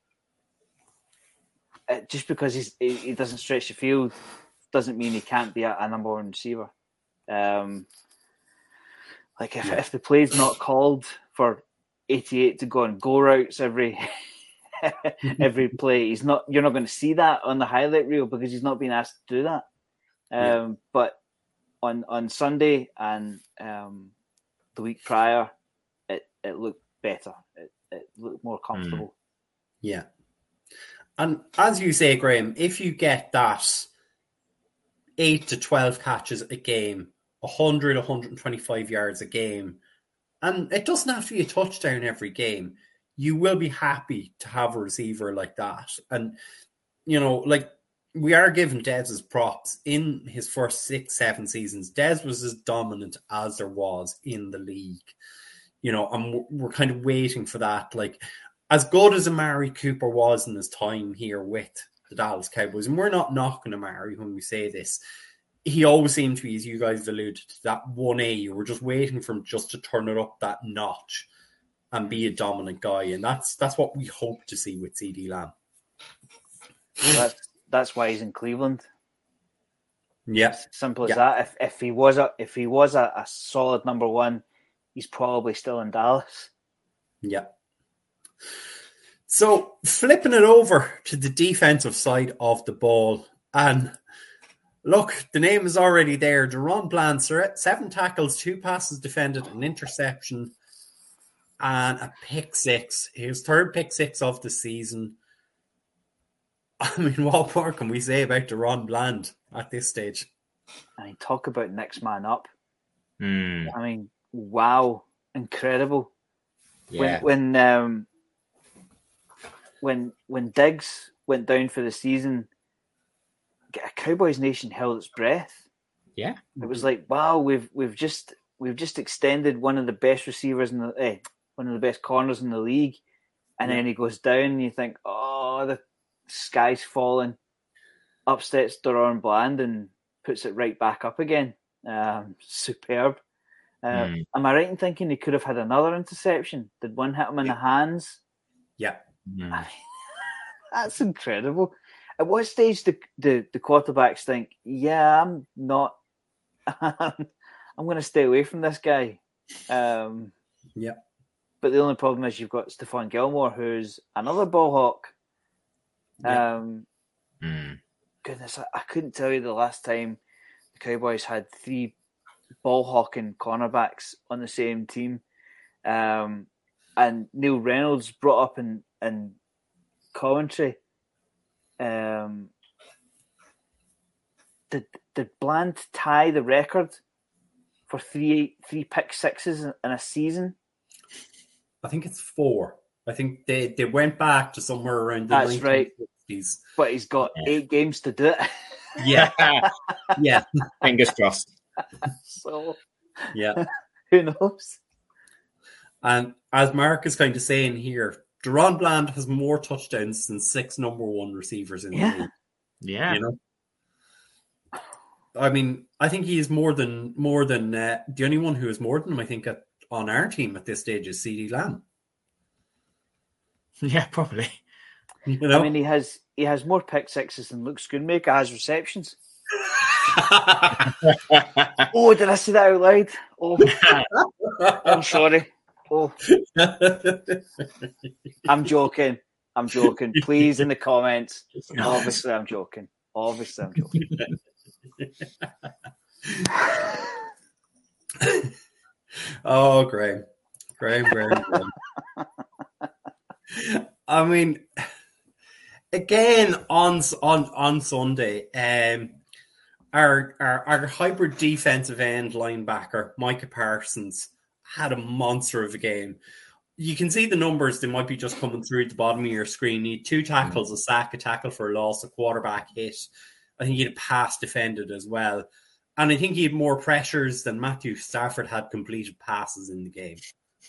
just because he's, he he doesn't stretch the field doesn't mean he can't be a, a number one receiver. Um, like if, yeah. if the play's not called for eighty-eight to go on go routes every every play, he's not. You're not going to see that on the highlight reel because he's not being asked to do that. Um, yeah. But on on Sunday and um, the week prior, it, it looked better. It, it looked more comfortable. Yeah, and as you say, Graham, if you get that eight to twelve catches a game, one hundred, one hundred twenty-five yards a game, and it doesn't have to be a touchdown every game, you will be happy to have a receiver like that. And, you know, like, we are giving Dez his props. In his first six, seven seasons, Dez was as dominant as there was in the league. you know, and we're kind of waiting for that. Like, as good as Amari Cooper was in his time here with the Dallas Cowboys, and we're not knocking Amari when we say this, he always seemed to be, as you guys alluded to, that one A. We're just waiting for him just to turn it up that notch and be a dominant guy. And that's that's what we hope to see with CeeDee Lamb. That's, that's why he's in Cleveland. Yeah. Simple as yeah. that. If if he was a if he was a, a solid number one, he's probably still in Dallas. Yeah. So flipping it over to the defensive side of the ball, and look, the name is already there. DaRon Bland, seven tackles, two passes defended, an interception, and a pick six. His third pick six of the season. I mean, what more can we say about DaRon Bland at this stage? I mean, talk about next man up. Mm. I mean, wow, incredible. Yeah. When when um, when when Diggs went down for the season, Cowboys Nation held its breath. Yeah, it was like, wow, we've we've just we've just extended one of the best receivers in the eh, one of the best corners in the league, and yeah. then he goes down, and you think, oh, the sky's falling. Up steps DaRon Bland and puts it right back up again. Um, superb. Uh, mm. Am I right in thinking he could have had another interception? Did one hit him in the hands? Yeah. Mm. I mean, that's incredible. At what stage do the, the quarterbacks think, yeah, I'm not, I'm going to stay away from this guy? Um, yeah. But the only problem is you've got Stephon Gilmore, who's another ball hawk. Yeah. Um, mm. Goodness, I, I couldn't tell you the last time the Cowboys had three ball hawking cornerbacks on the same team. Um, and Neil Reynolds brought up in, in commentary. Um, did did Bland tie the record for three three pick sixes in a season? I think it's four. I think they, they went back to somewhere around the That's right. nineteen sixties. But he's got yeah. eight games to do it. Yeah. yeah. Fingers crossed. So, yeah. Who knows? And as Mark is kind of saying here, DaRon Bland has more touchdowns than six number one receivers in yeah. the league. Yeah. You know? I mean, I think he is more than, more than uh, the only one who is more than him, I think, at, on our team at this stage is CeeDee Lamb. Yeah, probably. You know? I mean, he has he has more pick sixes than Luke Schoonmaker has receptions. Oh, did I say that out loud? Oh, I'm sorry. Oh, I'm joking. I'm joking. Please, in the comments. Obviously, I'm joking. Obviously, I'm joking. Oh, Graham. Graham, Graham, Graham. I mean, again on on on Sunday, um, our, our our hybrid defensive end linebacker Micah Parsons had a monster of a game. You can see the numbers; they might be just coming through at the bottom of your screen. He had two tackles, a sack, a tackle for a loss, a quarterback hit. I think he had a pass defended as well, and I think he had more pressures than Matthew Stafford had completed passes in the game.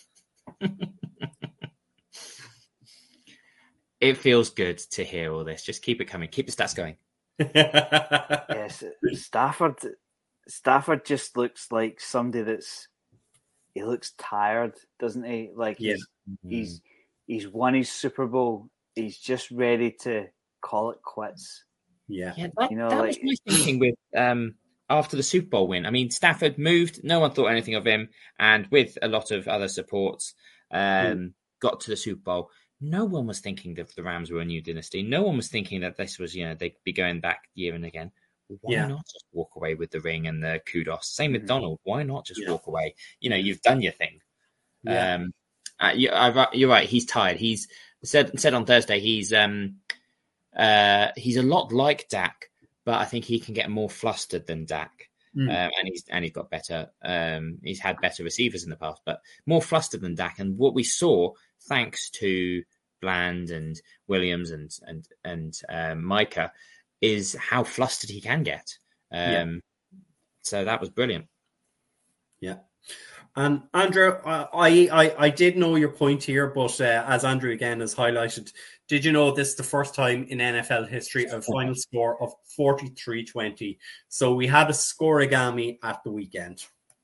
It feels good to hear all this. Just keep it coming. Keep the stats going. Yes, Stafford. Stafford just looks like somebody that's. He looks tired, doesn't he? Like yeah. he's, mm-hmm. he's he's won his Super Bowl. He's just ready to call it quits. Yeah, yeah that, you know, that like, was my thinking with um after the Super Bowl win. I mean, Stafford moved. No one thought anything of him, and with a lot of other supports, um, mm. got to the Super Bowl. No one was thinking that the Rams were a new dynasty. No one was thinking that this was, you know, they'd be going back year and again. Why yeah. not just walk away with the ring and the kudos? Same with mm-hmm. Donald. Why not just yeah. walk away? You know, you've done your thing. Yeah. Um, uh, you, I, you're right. He's tired. He's said said on Thursday. He's um, uh, he's a lot like Dak, but I think he can get more flustered than Dak. Mm. Um, and he's and he's got better. Um, he's had better receivers in the past, but more flustered than Dak. And what we saw, thanks to Bland and Williams and and and um, Micah, is how flustered he can get. Um, yeah. So that was brilliant. Yeah, And Andrew, I, I I did know your point here, but uh, as Andrew again has highlighted, did you know this is the first time in N F L history a final score of forty-three twenty? So we had a scoregami at the weekend.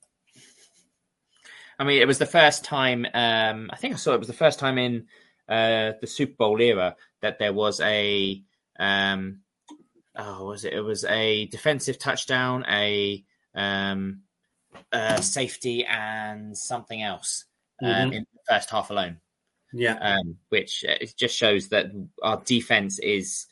I mean, it was the first time, um, I think I saw it was the first time in uh, the Super Bowl era that there was a, um, oh, was it? It was a defensive touchdown, a um, uh, safety, and something else um, mm-hmm. in the first half alone. Yeah, um, which it just shows that our defense is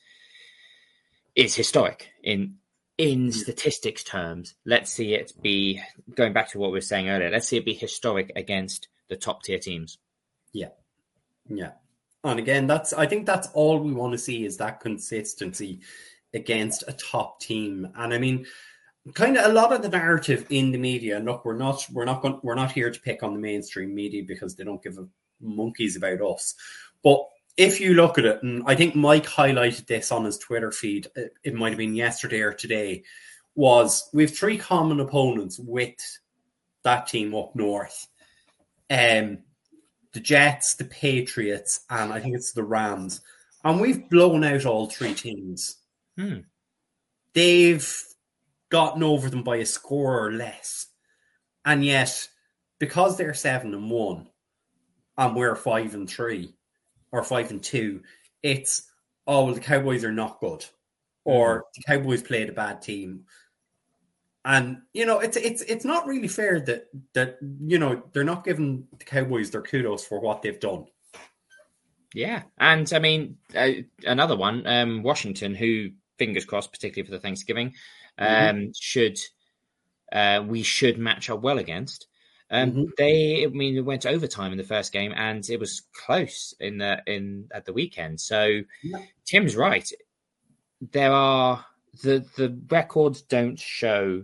is historic in in statistics terms. Let's see it be, going back to what we were saying earlier, let's see it be historic against the top tier teams. Yeah, yeah. And again, that's I think that's all we want to see is that consistency against a top team. And I mean, kind of a lot of the narrative in the media. And look, we're not we're not going, we're not here to pick on the mainstream media because they don't give a monkeys about us. But if you look at it, and I think Mike highlighted this on his Twitter feed, it might have been yesterday or today, was we have three common opponents with that team up north. Um, the Jets, the Patriots, and I think it's the Rams. And we've blown out all three teams. Hmm. They've gotten over them by a score or less. And yet, because they're seven and one, and we're five and three, or five and two, it's, oh, well, the Cowboys are not good. Or mm. the Cowboys played a bad team. And, you know, it's it's it's not really fair that, that you know, they're not giving the Cowboys their kudos for what they've done. Yeah. And, I mean, uh, another one, um, Washington, who, fingers crossed, particularly for the Thanksgiving, um, mm-hmm. should uh, we should match up well against. Um, mm-hmm. They, I mean, it went to overtime in the first game, and it was close in the in at the weekend. So yeah. Tim's right. There are the the records don't show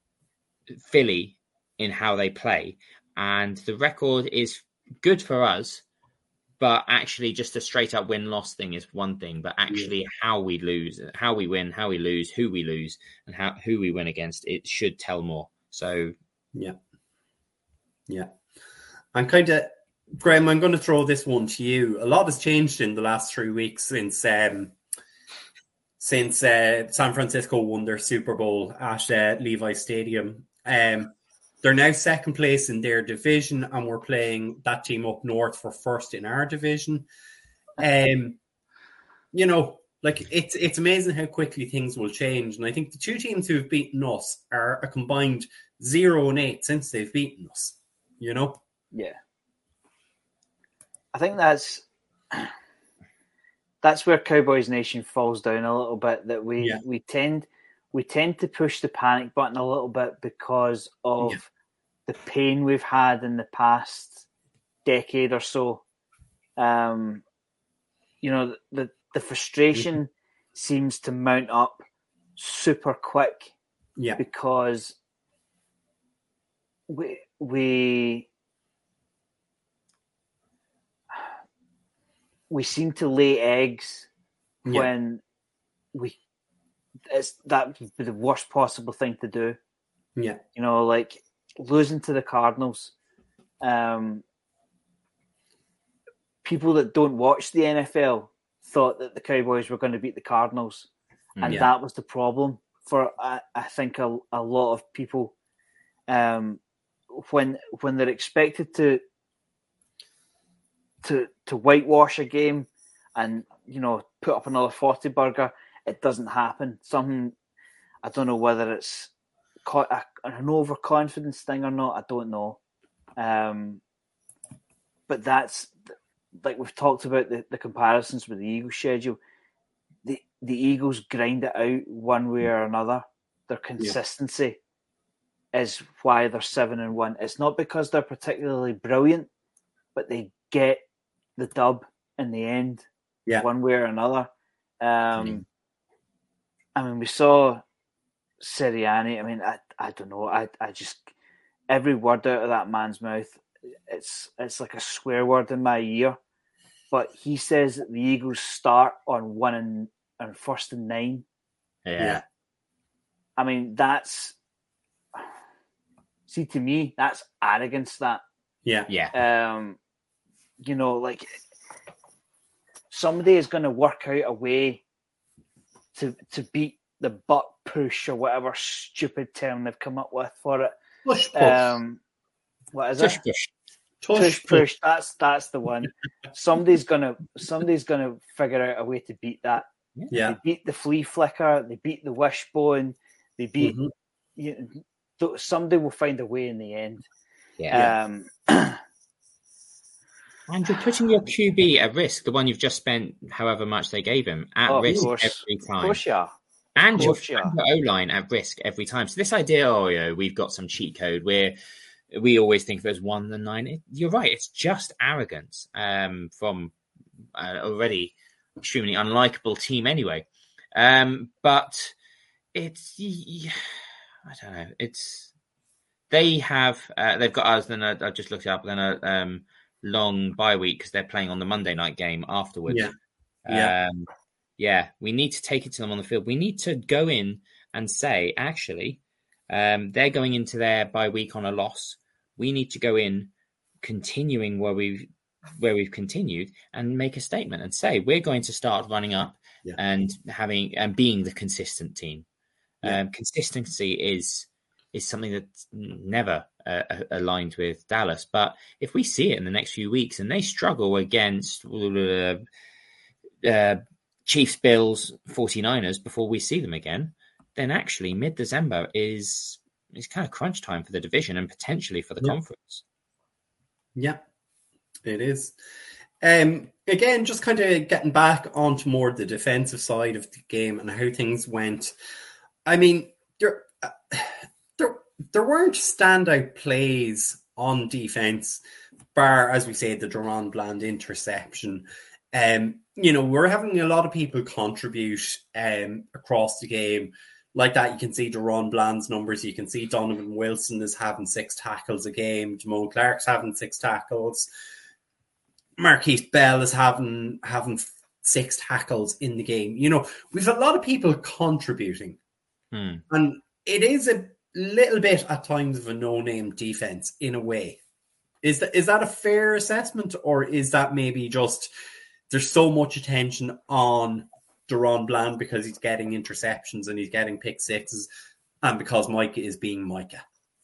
Philly in how they play, and the record is good for us. But actually, just a straight up win loss thing is one thing. But actually, yeah. how we lose, how we win, how we lose, who we lose, and how who we win against, it should tell more. So yeah. Yeah. And kind of, Graham, I'm going to throw this one to you. A lot has changed in the last three weeks since um, since uh, San Francisco won their Super Bowl at uh, Levi Stadium. Um, they're now second place in their division, and we're playing that team up north for first in our division. Um, you know, like it's it's amazing how quickly things will change. And I think the two teams who've beaten us are a combined zero and eight since they've beaten us. You know? Yeah. I think that's that's where Cowboys Nation falls down a little bit, that we, yeah. we tend we tend to push the panic button a little bit because of yeah. the pain we've had in the past decade or so. Um, you know, the the frustration mm-hmm. seems to mount up super quick. Yeah. Because we we we seem to lay eggs yeah. when we it's that would be the worst possible thing to do. Yeah. You know, like losing to the Cardinals. Um people that don't watch the N F L thought that the Cowboys were going to beat the Cardinals. And yeah. that was the problem for I, I think a, a lot of people. Um when when they're expected to to to whitewash a game and, you know, put up another forty burger, it doesn't happen. Something, I don't know whether it's an overconfidence thing or not, I don't know. Um, but that's, like we've talked about the, the comparisons with the Eagles schedule. The the Eagles grind it out one way or another. Their consistency yeah. is why they're seven and one. It's not because they're particularly brilliant, but they get the dub in the end, yeah. one way or another. Um, mm. I mean, we saw Sirianni. I mean, I I don't know. I I just every word out of that man's mouth, it's it's like a swear word in my ear. But he says that the Eagles start on one and, and first and nine. Yeah. I mean, that's See, to me, that's arrogance. That Yeah, Yeah. um, you know, like somebody is going to work out a way to to beat the butt push or whatever stupid term they've come up with for it. push push, Um, what is Tush it? push. tush Tush push. push. That's that's the one. Somebody's gonna somebody's gonna figure out a way to beat that. Yeah, They beat the flea flicker. They beat the wishbone. They beat. Mhm. You know, somebody will find a way in the end. Yeah. Um, And you're putting your Q B at risk, the one you've just spent however much they gave him, at oh, of risk course, every of time. course, yeah. And your, course, yeah. and your O-line at risk every time. So this idea, oh, you know, we've got some cheat code where we always think there's one than nine. It, you're right. It's just arrogance um, from an already extremely unlikable team anyway. Um, but it's, I don't know. It's, they have, uh, they've got us, then I, I just looked it up, then a um, long bye week because they're playing on the Monday night game afterwards. Yeah. Yeah. Um, yeah, we need to take it to them on the field. We need to go in and say, actually, um, they're going into their bye week on a loss. We need to go in, continuing where we've where we've continued, and make a statement and say we're going to start running up Yeah. and having and being the consistent team. Yeah. Um, consistency is is something that's never uh, aligned with Dallas. But if we see it in the next few weeks and they struggle against uh, uh, Chiefs, Bills, 49ers before we see them again, then actually mid-December is is kind of crunch time for the division and potentially for the Yeah. conference. Yeah, it is. Um, again, just kind of getting back onto more the defensive side of the game and how things went. I mean, there, uh, there, there weren't standout plays on defense, bar, as we say, the Deron Bland interception. Um, you know, we're having a lot of people contribute um, across the game. Like that, you can see Deron Bland's numbers. You can see Donovan Wilson is having six tackles a game. Jamon Clark's having six tackles. Marquise Bell is having having six tackles in the game. You know, we've a lot of people contributing. Hmm. And it is a little bit at times of a no-name defense in a way. Is that is that a fair assessment, or is that maybe just there's so much attention on Deron Bland because he's getting interceptions and he's getting pick sixes, and because Micah is being Micah?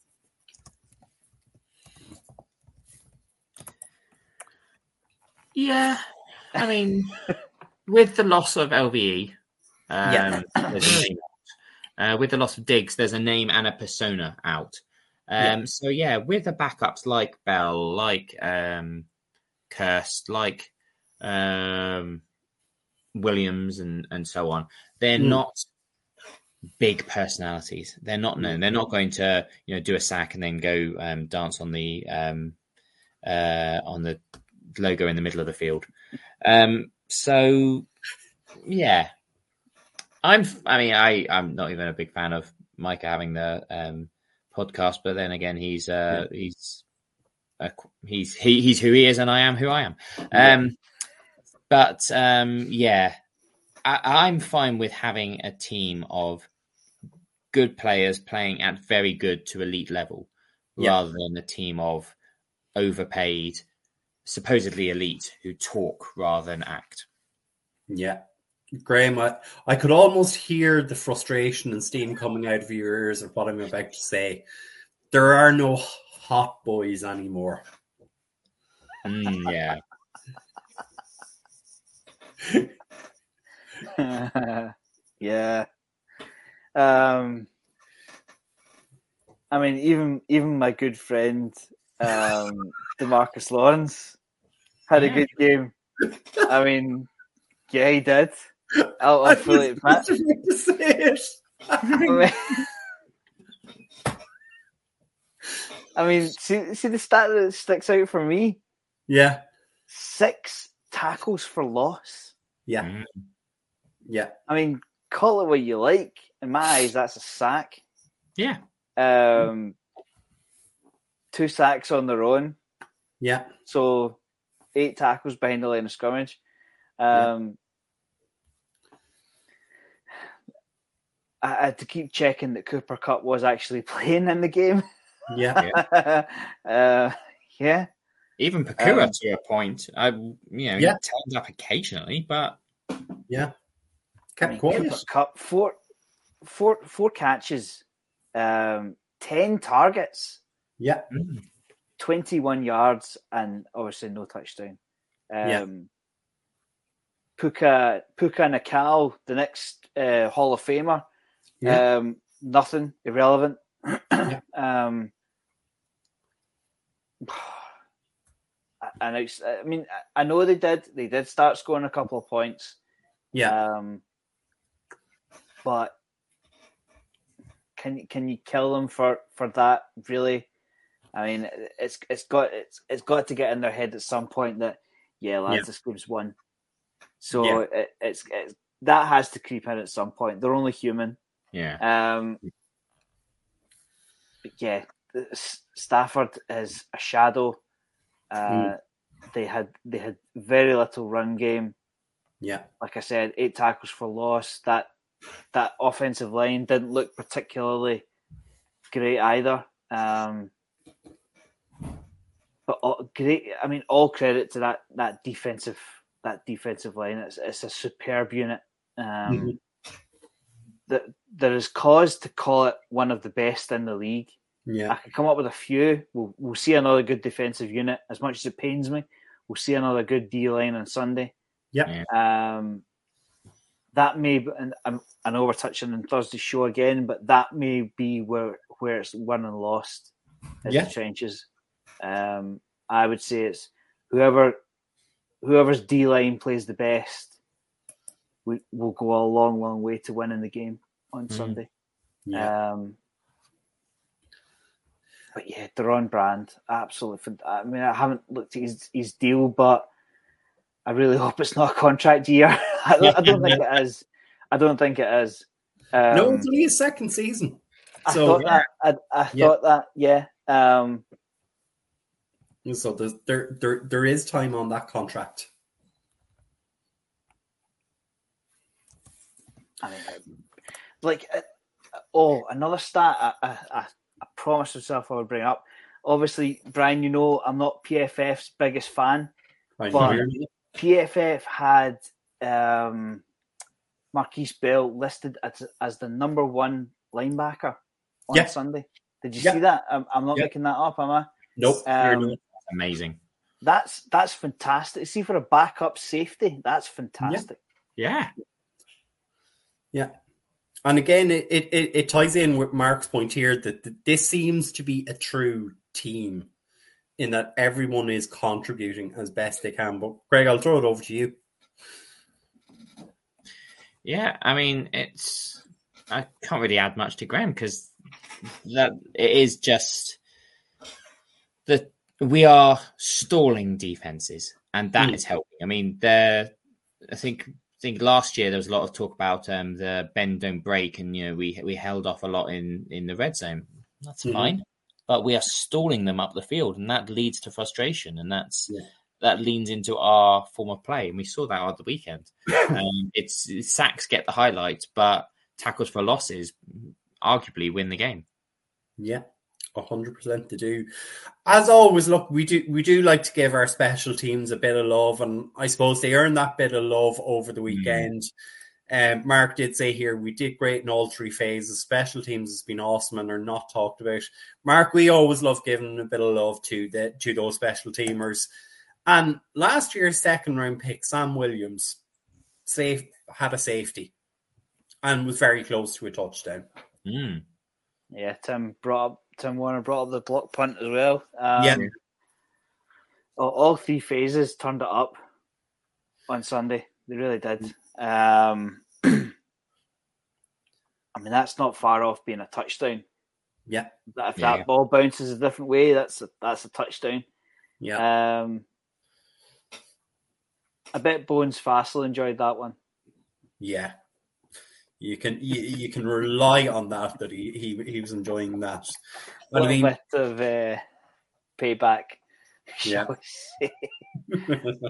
Yeah, I mean, with the loss of L V E, um, Yeah. there's a name out. Uh, with the loss of Diggs, there's a name and a persona out. Um, Yeah. So yeah, with the backups like Bell, like um, Kirst, like um, Williams, and and so on, they're Mm. not big personalities. They're not known. They're not going to you know do a sack and then go um, dance on the um, uh, on the logo in the middle of the field. Um, so yeah, I'm. I mean, I I'm not even a big fan of Micah having the um, podcast, but then again, he's uh, yeah. he's uh, he's he, he's who he is, and I am who I am. Yeah. Um, but um, yeah, I, I'm fine with having a team of good players playing at very good to elite level, Yeah. rather than a team of overpaid, supposedly elite who talk rather than act. Yeah. Graham, I, I could almost hear the frustration and steam coming out of your ears of what I'm about to say. There are no hot boys anymore. Mm, yeah. yeah. Um, I mean, even even my good friend um, DeMarcus Lawrence had a good game. I mean, yeah, he did. I'll, I'll fully admit. I was about to say it. I mean, I mean, see, see the stat that sticks out for me? Yeah. Six tackles for loss. Yeah. Mm. Yeah. I mean, call it what you like. In my eyes, that's a sack. Yeah. Um, two sacks on their own. Yeah. So eight tackles behind the line of scrimmage. Um, yeah. I had to keep checking that Cooper Kupp was actually playing in the game. Yeah. uh, yeah. Even Pakura Um, to a point. I, you know, Yeah. he turns up occasionally, but Yeah. I Kept mean, quiet. Cooper Cup, four, four, four catches, um, ten targets, Yeah. mm, twenty-one yards, and obviously no touchdown. Um, Yeah. Puka Puka Nakal, the next uh, Hall of Famer, Yeah. um, nothing, irrelevant. Yeah. um, and it's, I mean, I know they did. They did start scoring a couple of points. Yeah. Um, but can can you kill them for, for that? Really? I mean, it's it's got it's it's got to get in their head at some point that yeah, lads, Yeah. this game's won. So Yeah. it, it's, it's that has to creep in at some point. They're only human. yeah. Um, but yeah, Stafford is a shadow. Uh, Mm. They had they had very little run game. Yeah. Like I said, eight tackles for loss. That that offensive line didn't look particularly great either. Um, but all, great. I mean, all credit to that that defensive that defensive line. It's it's a superb unit. Um, Mm-hmm. That there is cause to call it one of the best in the league. Yeah. I can come up with a few. We'll we'll see another good defensive unit. As much as it pains me, we'll see another good D line on Sunday. Yeah. Um, that may, be, and I'm, I know we're touching on Thursday's show again, but that may be where where it's won and lost in Yeah. the trenches. Um, I would say it's whoever whoever's D line plays the best. We will go a long, long way to winning the game on Mm. Sunday. Yeah. Um, but yeah, Deron Brand, absolutely. I mean, I haven't looked at his, his deal, but I really hope it's not a contract year. I, don't, I don't think it is. I don't think it is. Um, No, it's only his second season. I So thought yeah. that. I, I Yeah. thought that. Yeah. Um, So there's, there, there, there is time on that contract. I mean, like, uh, oh, another stat. I, I, I, I promised myself I would bring up. Obviously, Brian, you know I'm not P F F's biggest fan. I But- know. P F F had um, Marquise Bell listed as, as the number one linebacker on Yeah. Sunday. Did you Yeah. see that? I'm, I'm not Yeah. making that up, am I? Nope. you're Um, not. Amazing. that's that's fantastic. See, for a backup safety, that's fantastic. Yeah. Yeah. And again, it, it, it ties in with Mark's point here that, that this seems to be a true team in that everyone is contributing as best they can. But Greg, I'll throw it over to you. Yeah, I mean, it's I can't really add much to Graham because that it is just that we are stalling defenses, and that Mm. is helping. I mean, there, I think, I think last year there was a lot of talk about um, the bend don't break, and you know we we held off a lot in in the red zone. That's Mhm. fine, but we are stalling them up the field, and that leads to frustration, and that's. Yeah. That leans into our form of play, and we saw that on the weekend. um, it's, it's sacks get the highlight, but tackles for losses arguably win the game. Yeah, a hundred percent to do. As always, look, we do we do like to give our special teams a bit of love, and I suppose they earned that bit of love over the weekend. Um, Mark did say here we did great in all three phases. Special teams has been awesome and are not talked about. Mark, we always love giving a bit of love to the to those special teamers. And last year's second round pick, Sam Williams, safe had a safety and was very close to a touchdown. Mm. Yeah, Tim brought up Tim Warner brought up the block punt as well. Um, Yeah. all, all three phases turned it up on Sunday. They really did. Um, I mean, that's not far off being a touchdown. Yeah, That if Yeah. that ball bounces a different way, that's a, that's a touchdown. yeah, Um, I bet Bones Fassel enjoyed that one. yeah. You can you, you can rely on that that he he, he was enjoying that. A And I little mean, bit of uh, payback. Yeah. shall we say.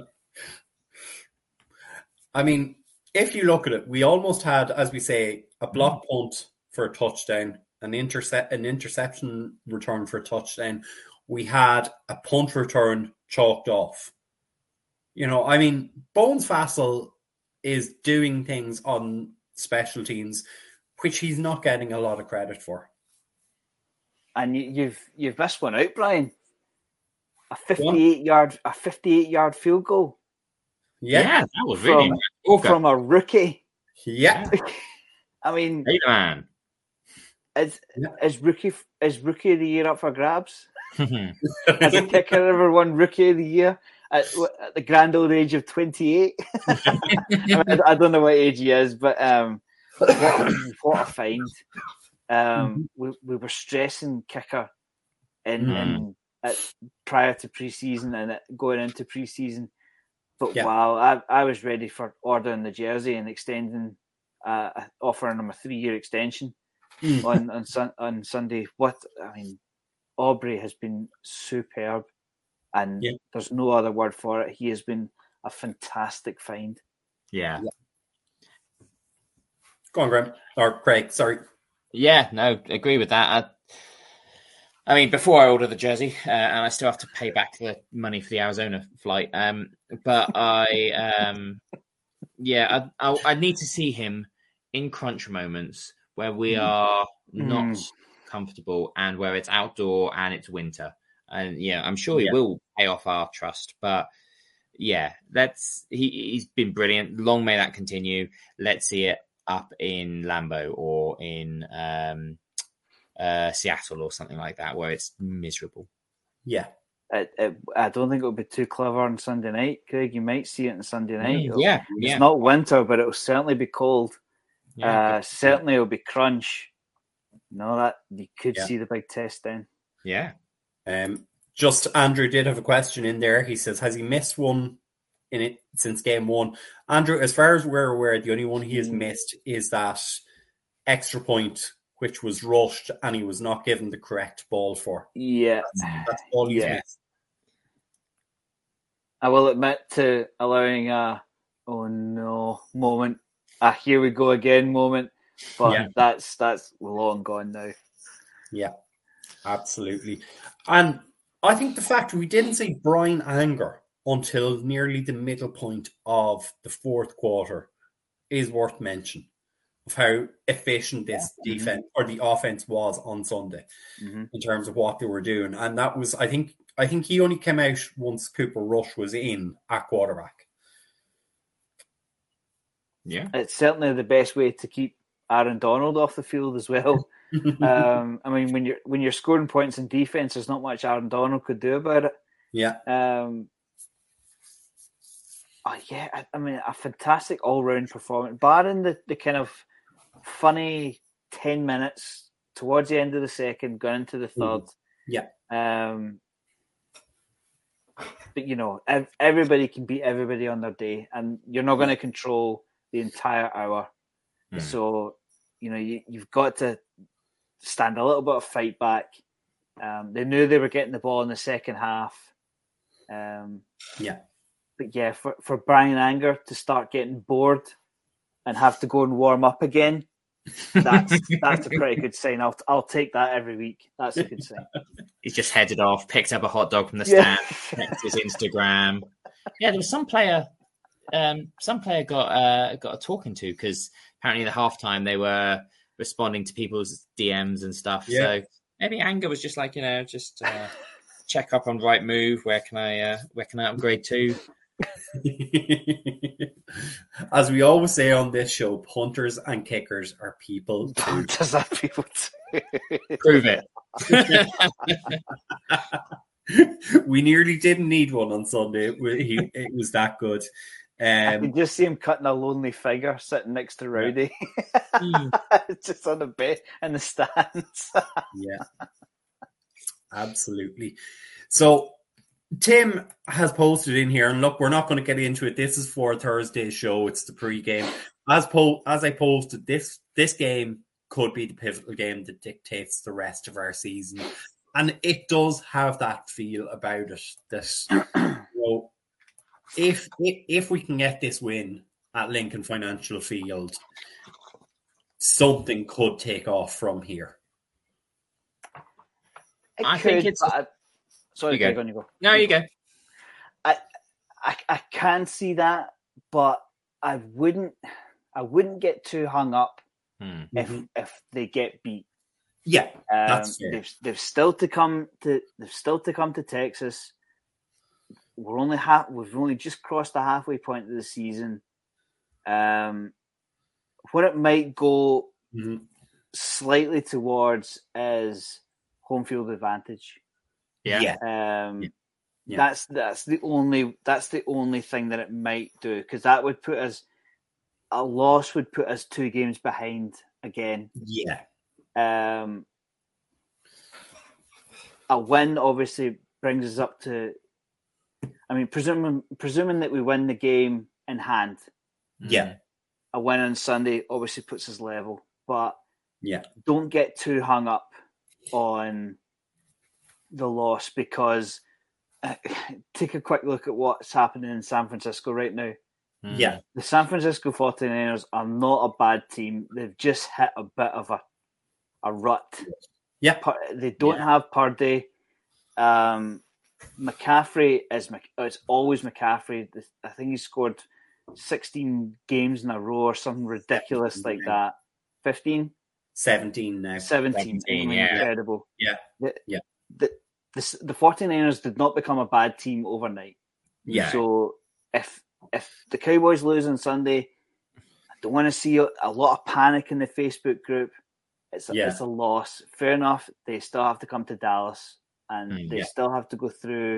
I mean, if you look at it, we almost had, as we say, a block punt for a touchdown, an intercept, an interception return for a touchdown. We had a punt return chalked off. You know, I mean, Bones Fassel is doing things on special teams, which he's not getting a lot of credit for. And you, you've you've missed one out, Brian. A fifty-eight one? yard a fifty-eight yard field goal. Yeah, yeah that was really from, okay. from a rookie. Yeah. I mean, hey, man. Is, yeah. is rookie is rookie of the year up for grabs? Has a kicker ever won rookie of the year at, at the grand old age of twenty-eight? I, mean, I don't know what age he is, but um, what, a, what a find! Um, mm-hmm. we we were stressing kicker in, mm. in at, prior to preseason and going into preseason, but yeah. wow, I I was ready for ordering the jersey and extending, uh, offering him a three year extension mm. on on, sun, on Sunday. What I mean. Aubrey has been superb, and yeah. there's no other word for it. He has been a fantastic find. Yeah. yeah. Go on, Graham. Or Craig, sorry. Yeah, no, agree with that. I, I mean, before I order the jersey, uh, and I still have to pay back the money for the Arizona flight, um, but I, um, yeah, I, I, I need to see him in crunch moments where we are not... Mm. comfortable and where it's outdoor and it's winter, and yeah I'm sure he yeah. will pay off our trust, but yeah that's he, he's been brilliant. Long may that continue. Let's see it up in Lambeau or in um uh Seattle or something like that where it's miserable. yeah it, it, I don't think it'll be too clever on Sunday night, Craig. You might see it on Sunday night. mm, yeah it's yeah. not winter, but it'll certainly be cold. yeah, uh certainly yeah. it'll be crunch. No, that you could yeah. see the big test then. Yeah. Um, just Andrew did have a question in there. He says, has he missed one in it since game one? Andrew, as far as we're aware, the only one he has missed is that extra point, which was rushed and he was not given the correct ball for. Yeah. That's, that's all he's yeah. missed. I will admit to allowing a, oh no, moment, a here we go again moment. But yeah. that's that's long gone now. Yeah, absolutely. And I think the fact we didn't see Brian Anger until nearly the middle point of the fourth quarter is worth mention of how efficient this yeah. defense mm-hmm. or the offense was on Sunday mm-hmm. in terms of what they were doing. And that was, I think, I think he only came out once Cooper Rush was in at quarterback. Yeah, it's certainly the best way to keep Aaron Donald off the field as well. um, I mean, when you're when you're scoring points in defense, there's not much Aaron Donald could do about it. Yeah. Um. Oh yeah, I, I mean, a fantastic all-round performance, barring the, the kind of funny ten minutes towards the end of the second, going into the third. Mm. Yeah. Um. But you know, ev- everybody can beat everybody on their day, and you're not going to control the entire hour. So, you know, you, you've got to stand a little bit of fight back. Um, they knew they were getting the ball in the second half. Um, yeah. But yeah, for, for Brian Anger to start getting bored and have to go and warm up again, that's that's a pretty good sign. I'll I'll take that every week. That's a good sign. He's just headed off, picked up a hot dog from the yeah. stand, checked his Instagram. Yeah, there was some player, um, some player got uh, got a talking to because apparently at halftime they were responding to people's D Ms and stuff. Yeah. So maybe Anger was just like, you know, just uh, check up on Right Move. Where can I uh, where can I upgrade to? As we always say on this show, punters and kickers are people too. Punters are people too. Prove it. We nearly didn't need one on Sunday. It, it was that good. Um, I can just see him cutting a lonely figure sitting next to Rowdy, yeah. just on a bed in the stands. Yeah, absolutely. So Tim has posted in here, and look, we're not going to get into it. This is for Thursday's show. It's the pre-game. As po- as I posted, this this game could be the pivotal game that dictates the rest of our season, and it does have that feel about it. That you know, if if if we can get this win at Lincoln Financial Field, something could take off from here. It I could, think it's. but I, sorry, You go. Greg, on you go. No, you go. I, I I can see that, but I wouldn't I wouldn't get too hung up Hmm. if Mhm. if they get beat. Yeah, Um, that's fair. they've they've still to come to they've still to come to Texas. We're only half. We've only just crossed the halfway point of the season. Um, what it might go Mhm. slightly towards is home field advantage. Yeah. Yeah. Um, Yeah. Yeah. That's that's the only that's the only thing that it might do, because that would put us a loss would put us two games behind again. Yeah. Um, a win obviously brings us up to. I mean, presuming presuming that we win the game in hand, Yeah. a win on Sunday obviously puts us level. But Yeah. don't get too hung up on the loss, because uh, take a quick look at what's happening in San Francisco right now. Hmm. Yeah. The San Francisco forty-niners are not a bad team. They've just hit a bit of a a rut. Yeah. Pur- They don't Yeah. have Purdy. Um, McCaffrey is Mc- it's always McCaffrey. I think he scored sixteen games in a row or something ridiculous like that. fifteen, seventeen now. seventeen. seventeen, I mean, yeah. incredible. Yeah. The, Yeah. The, the, the forty-niners did not become a bad team overnight. Yeah. So if if the Cowboys lose on Sunday, I don't want to see a, a lot of panic in the Facebook group. It's a, Yeah. it's a loss. Fair enough. They still have to come to Dallas, and Mm, they yeah. still have to go through.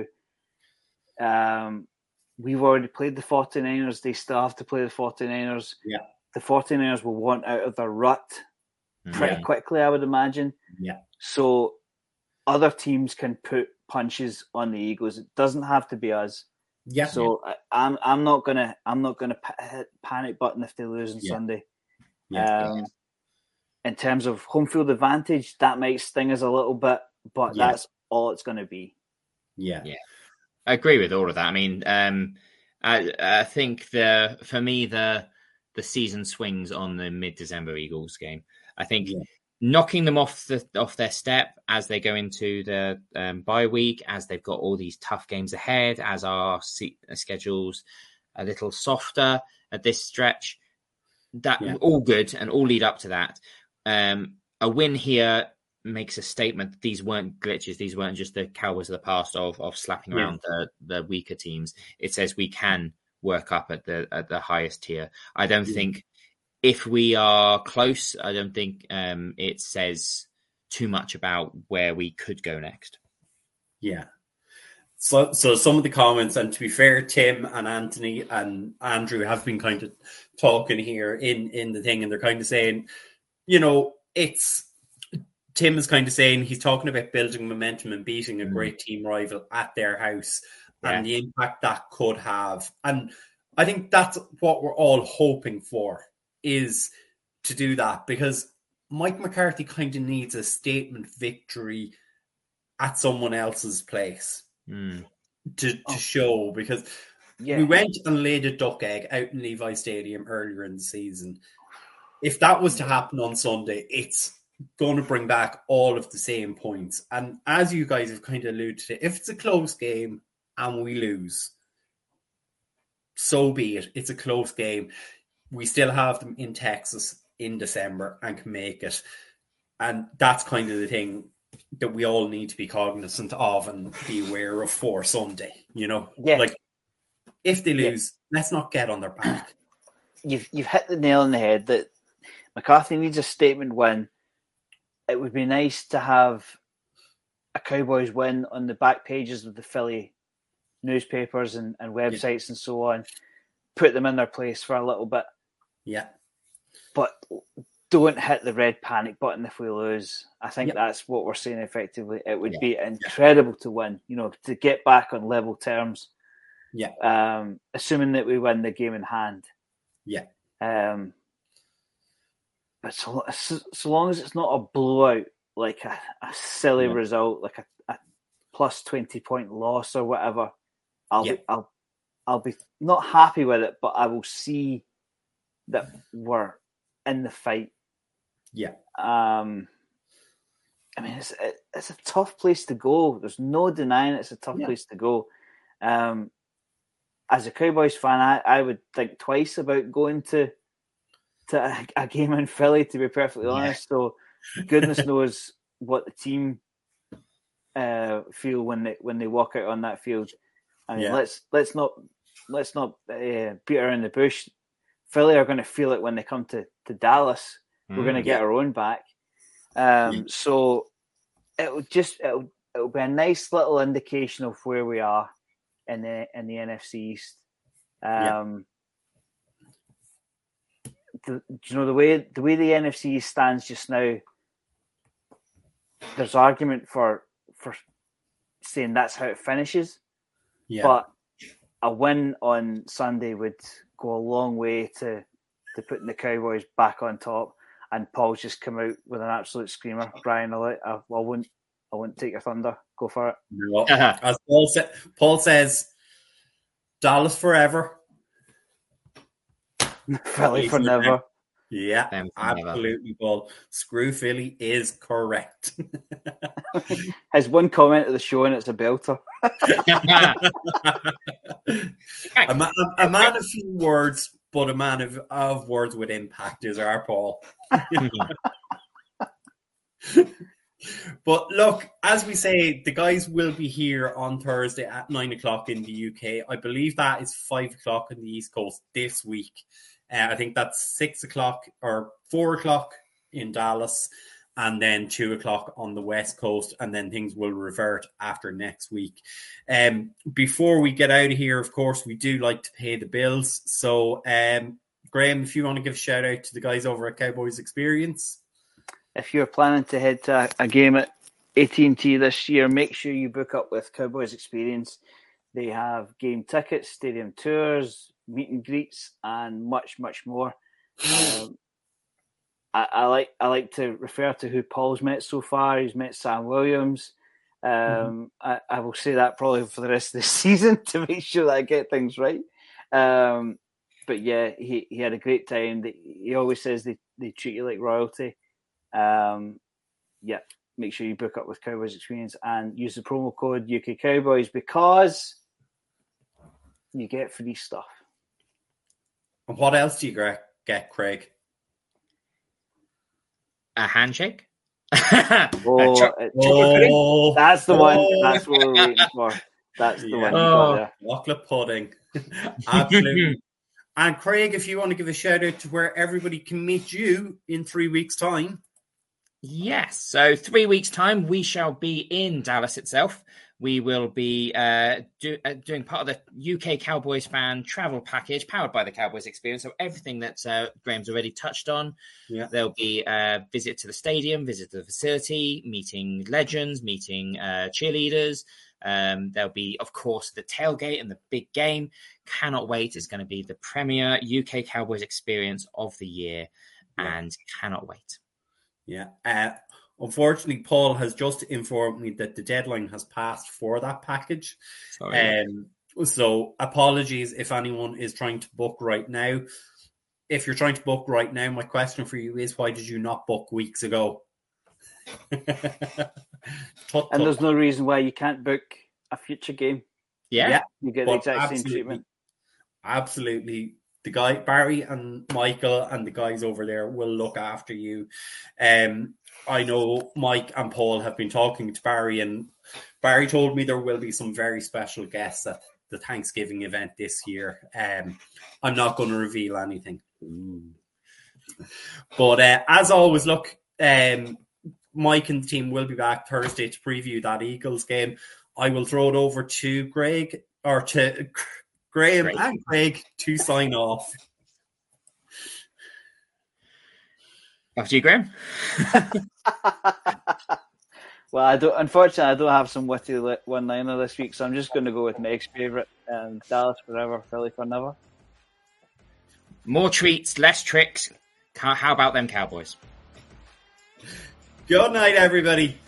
Um, we've already played the forty-niners. They still have to play the forty-niners. Yeah. The forty-niners will want out of their rut pretty Yeah. quickly, I would imagine. Yeah. So other teams can put punches on the Eagles. It doesn't have to be us. Yeah. So I, I'm I'm not gonna I'm not gonna pa- hit panic button if they lose on Yeah. Sunday. Yeah. Um, in terms of home field advantage, that might sting us a little bit, but Yeah. that's all it's going to be. Yeah. Yeah. I agree with all of that. I mean, um, I, I think the for me the the season swings on the mid-December Eagles game. I think Yeah. knocking them off the off their step as they go into the um, bye week, as they've got all these tough games ahead, as our se- schedules a little softer at this stretch. That Yeah. all good and all lead up to that. Um, a win here makes a statement that these weren't glitches. These weren't just the Cowboys of the past of of slapping Yeah. around the, the weaker teams. It says we can work up at the at the highest tier. I don't Yeah. think if we are close, I don't think um, it says too much about where we could go next. Yeah. So, so some of the comments, and to be fair, Tim and Anthony and Andrew have been kind of talking here in, in the thing, and they're kind of saying, you know, it's Tim is kind of saying he's talking about building momentum and beating a Mm. great team rival at their house Yeah. and the impact that could have. And I think that's what we're all hoping for, is to do that, because Mike McCarthy kind of needs a statement victory at someone else's place Mm. to, to Oh. show, because Yeah, we went and laid a duck egg out in Levi Stadium earlier in the season. If that was to happen on Sunday, it's going to bring back all of the same points. And as you guys have kind of alluded to, if it's a close game and we lose, so be it. It's a close game. We still have them in Texas in December and can make it. And that's kind of the thing that we all need to be cognizant of and be aware of for Sunday. You know, Yeah. like if they Yeah. lose, let's not get on their back. you've you've hit the nail on the head that McCarthy needs a statement win. It would be nice to have a Cowboys win on the back pages of the Philly newspapers and, and websites and so on. Put them in their place for a little bit, Yeah. but don't hit the red panic button if we lose. I think Yeah. that's what we're saying effectively. It would Yeah. be incredible to win, you know, to get back on level terms. Yeah. Um, assuming that we win the game in hand. Yeah. Um, but so, so, so long as it's not a blowout, like a, a silly Yeah. result, like a, a plus twenty point loss or whatever, I'll Yeah. be I'll I'll be not happy with it, but I will see that we're in the fight. Yeah. Um, I mean, it's it's a tough place to go. There's no denying it's a tough yeah. place to go. Um, as a Cowboys fan, I, I would think twice about going to to a, a game in Philly, to be perfectly honest. Yeah. So goodness knows what the team uh, feel when they when they walk out on that field. I mean, yeah. let's let's not let's not uh, beat around the bush. Philly are going to feel it when they come to, to Dallas. We're mm, going to get yeah. our own back. Um, yeah. So it'll just it'll it'll be a nice little indication of where we are in the in the N F C East. Um, yeah. the, you know the way the way the N F C East stands just now. There's argument for for saying that's how it finishes. Yeah. But a win on Sunday would go a long way to, to putting the Cowboys back on top. And Paul's just come out with an absolute screamer. Brian, I, I, I won't I won't take your thunder. Go for it. No. As Paul, sa- Paul says, Dallas forever. Philly for never. Yeah, um, absolutely, Paul. Screw Philly is correct. Has one comment of the show and it's a belter. a, man, a man of few words, but a man of, of words with impact is our Paul. But look, as we say, the guys will be here on Thursday at nine o'clock in the U K. I believe that is five o'clock in the East Coast this week. Uh, I think that's six o'clock or four o'clock in Dallas, and then two o'clock on the West Coast, and then things will revert after next week. Um, before we get out of here, of course, we do like to pay the bills. So, um, Graham, if you want to give a shout out to the guys over at Cowboys Experience. If you're planning to head to a, a game at A T and T this year, make sure you book up with Cowboys Experience. They have game tickets, stadium tours, meet and greets, and much, much more. Um, I, I like I like to refer to who Paul's met so far. He's met Sam Williams. Um, mm-hmm. I, I will say that probably for the rest of the season to make sure that I get things right. Um, but yeah, he, he had a great time. He always says they, they treat you like royalty. Um, yeah, make sure you book up with Cowboys Experience and use the promo code U K Cowboys because you get free stuff. And what else do you get, Craig? A handshake? oh, a cho- oh, that's the oh. one. That's what we're waiting for. That's the yeah. one. Oh, chocolate pudding. Absolutely. And Craig, if you want to give a shout out to where everybody can meet you in three weeks' time. Yes. So three weeks' time, we shall be in Dallas itself. We will be uh, do, uh, doing part of the U K Cowboys fan travel package powered by the Cowboys Experience. So everything that uh, Graham's already touched on. Yeah. There'll be a visit to the stadium, visit to the facility, meeting legends, meeting uh, cheerleaders. Um, there'll be, of course, the tailgate and the big game. Cannot wait. It's going to be the premier U K Cowboys Experience of the year yeah. and cannot wait. Yeah. Uh, Unfortunately, Paul has just informed me that the deadline has passed for that package. Sorry. Um, so apologies if anyone is trying to book right now. If you're trying to book right now, my question for you is, why did you not book weeks ago? tut, tut. And there's no reason why you can't book a future game. Yeah. yeah you get the exact same treatment. Absolutely. The guy, Barry and Michael and the guys over there will look after you. Um, I know Mike and Paul have been talking to Barry, and Barry told me there will be some very special guests at the Thanksgiving event this year. Um, I'm not going to reveal anything. Ooh. But uh, as always, look, um, Mike and the team will be back Thursday to preview that Eagles game. I will throw it over to Greg, or to Graham Great. and Craig to sign off. After you, Graham. Well, I don't. Unfortunately, I don't have some witty one-liner this week, so I'm just going to go with Meg's favourite: um, Dallas forever, Philly for never. More treats, less tricks. How about them Cowboys? Good night, everybody.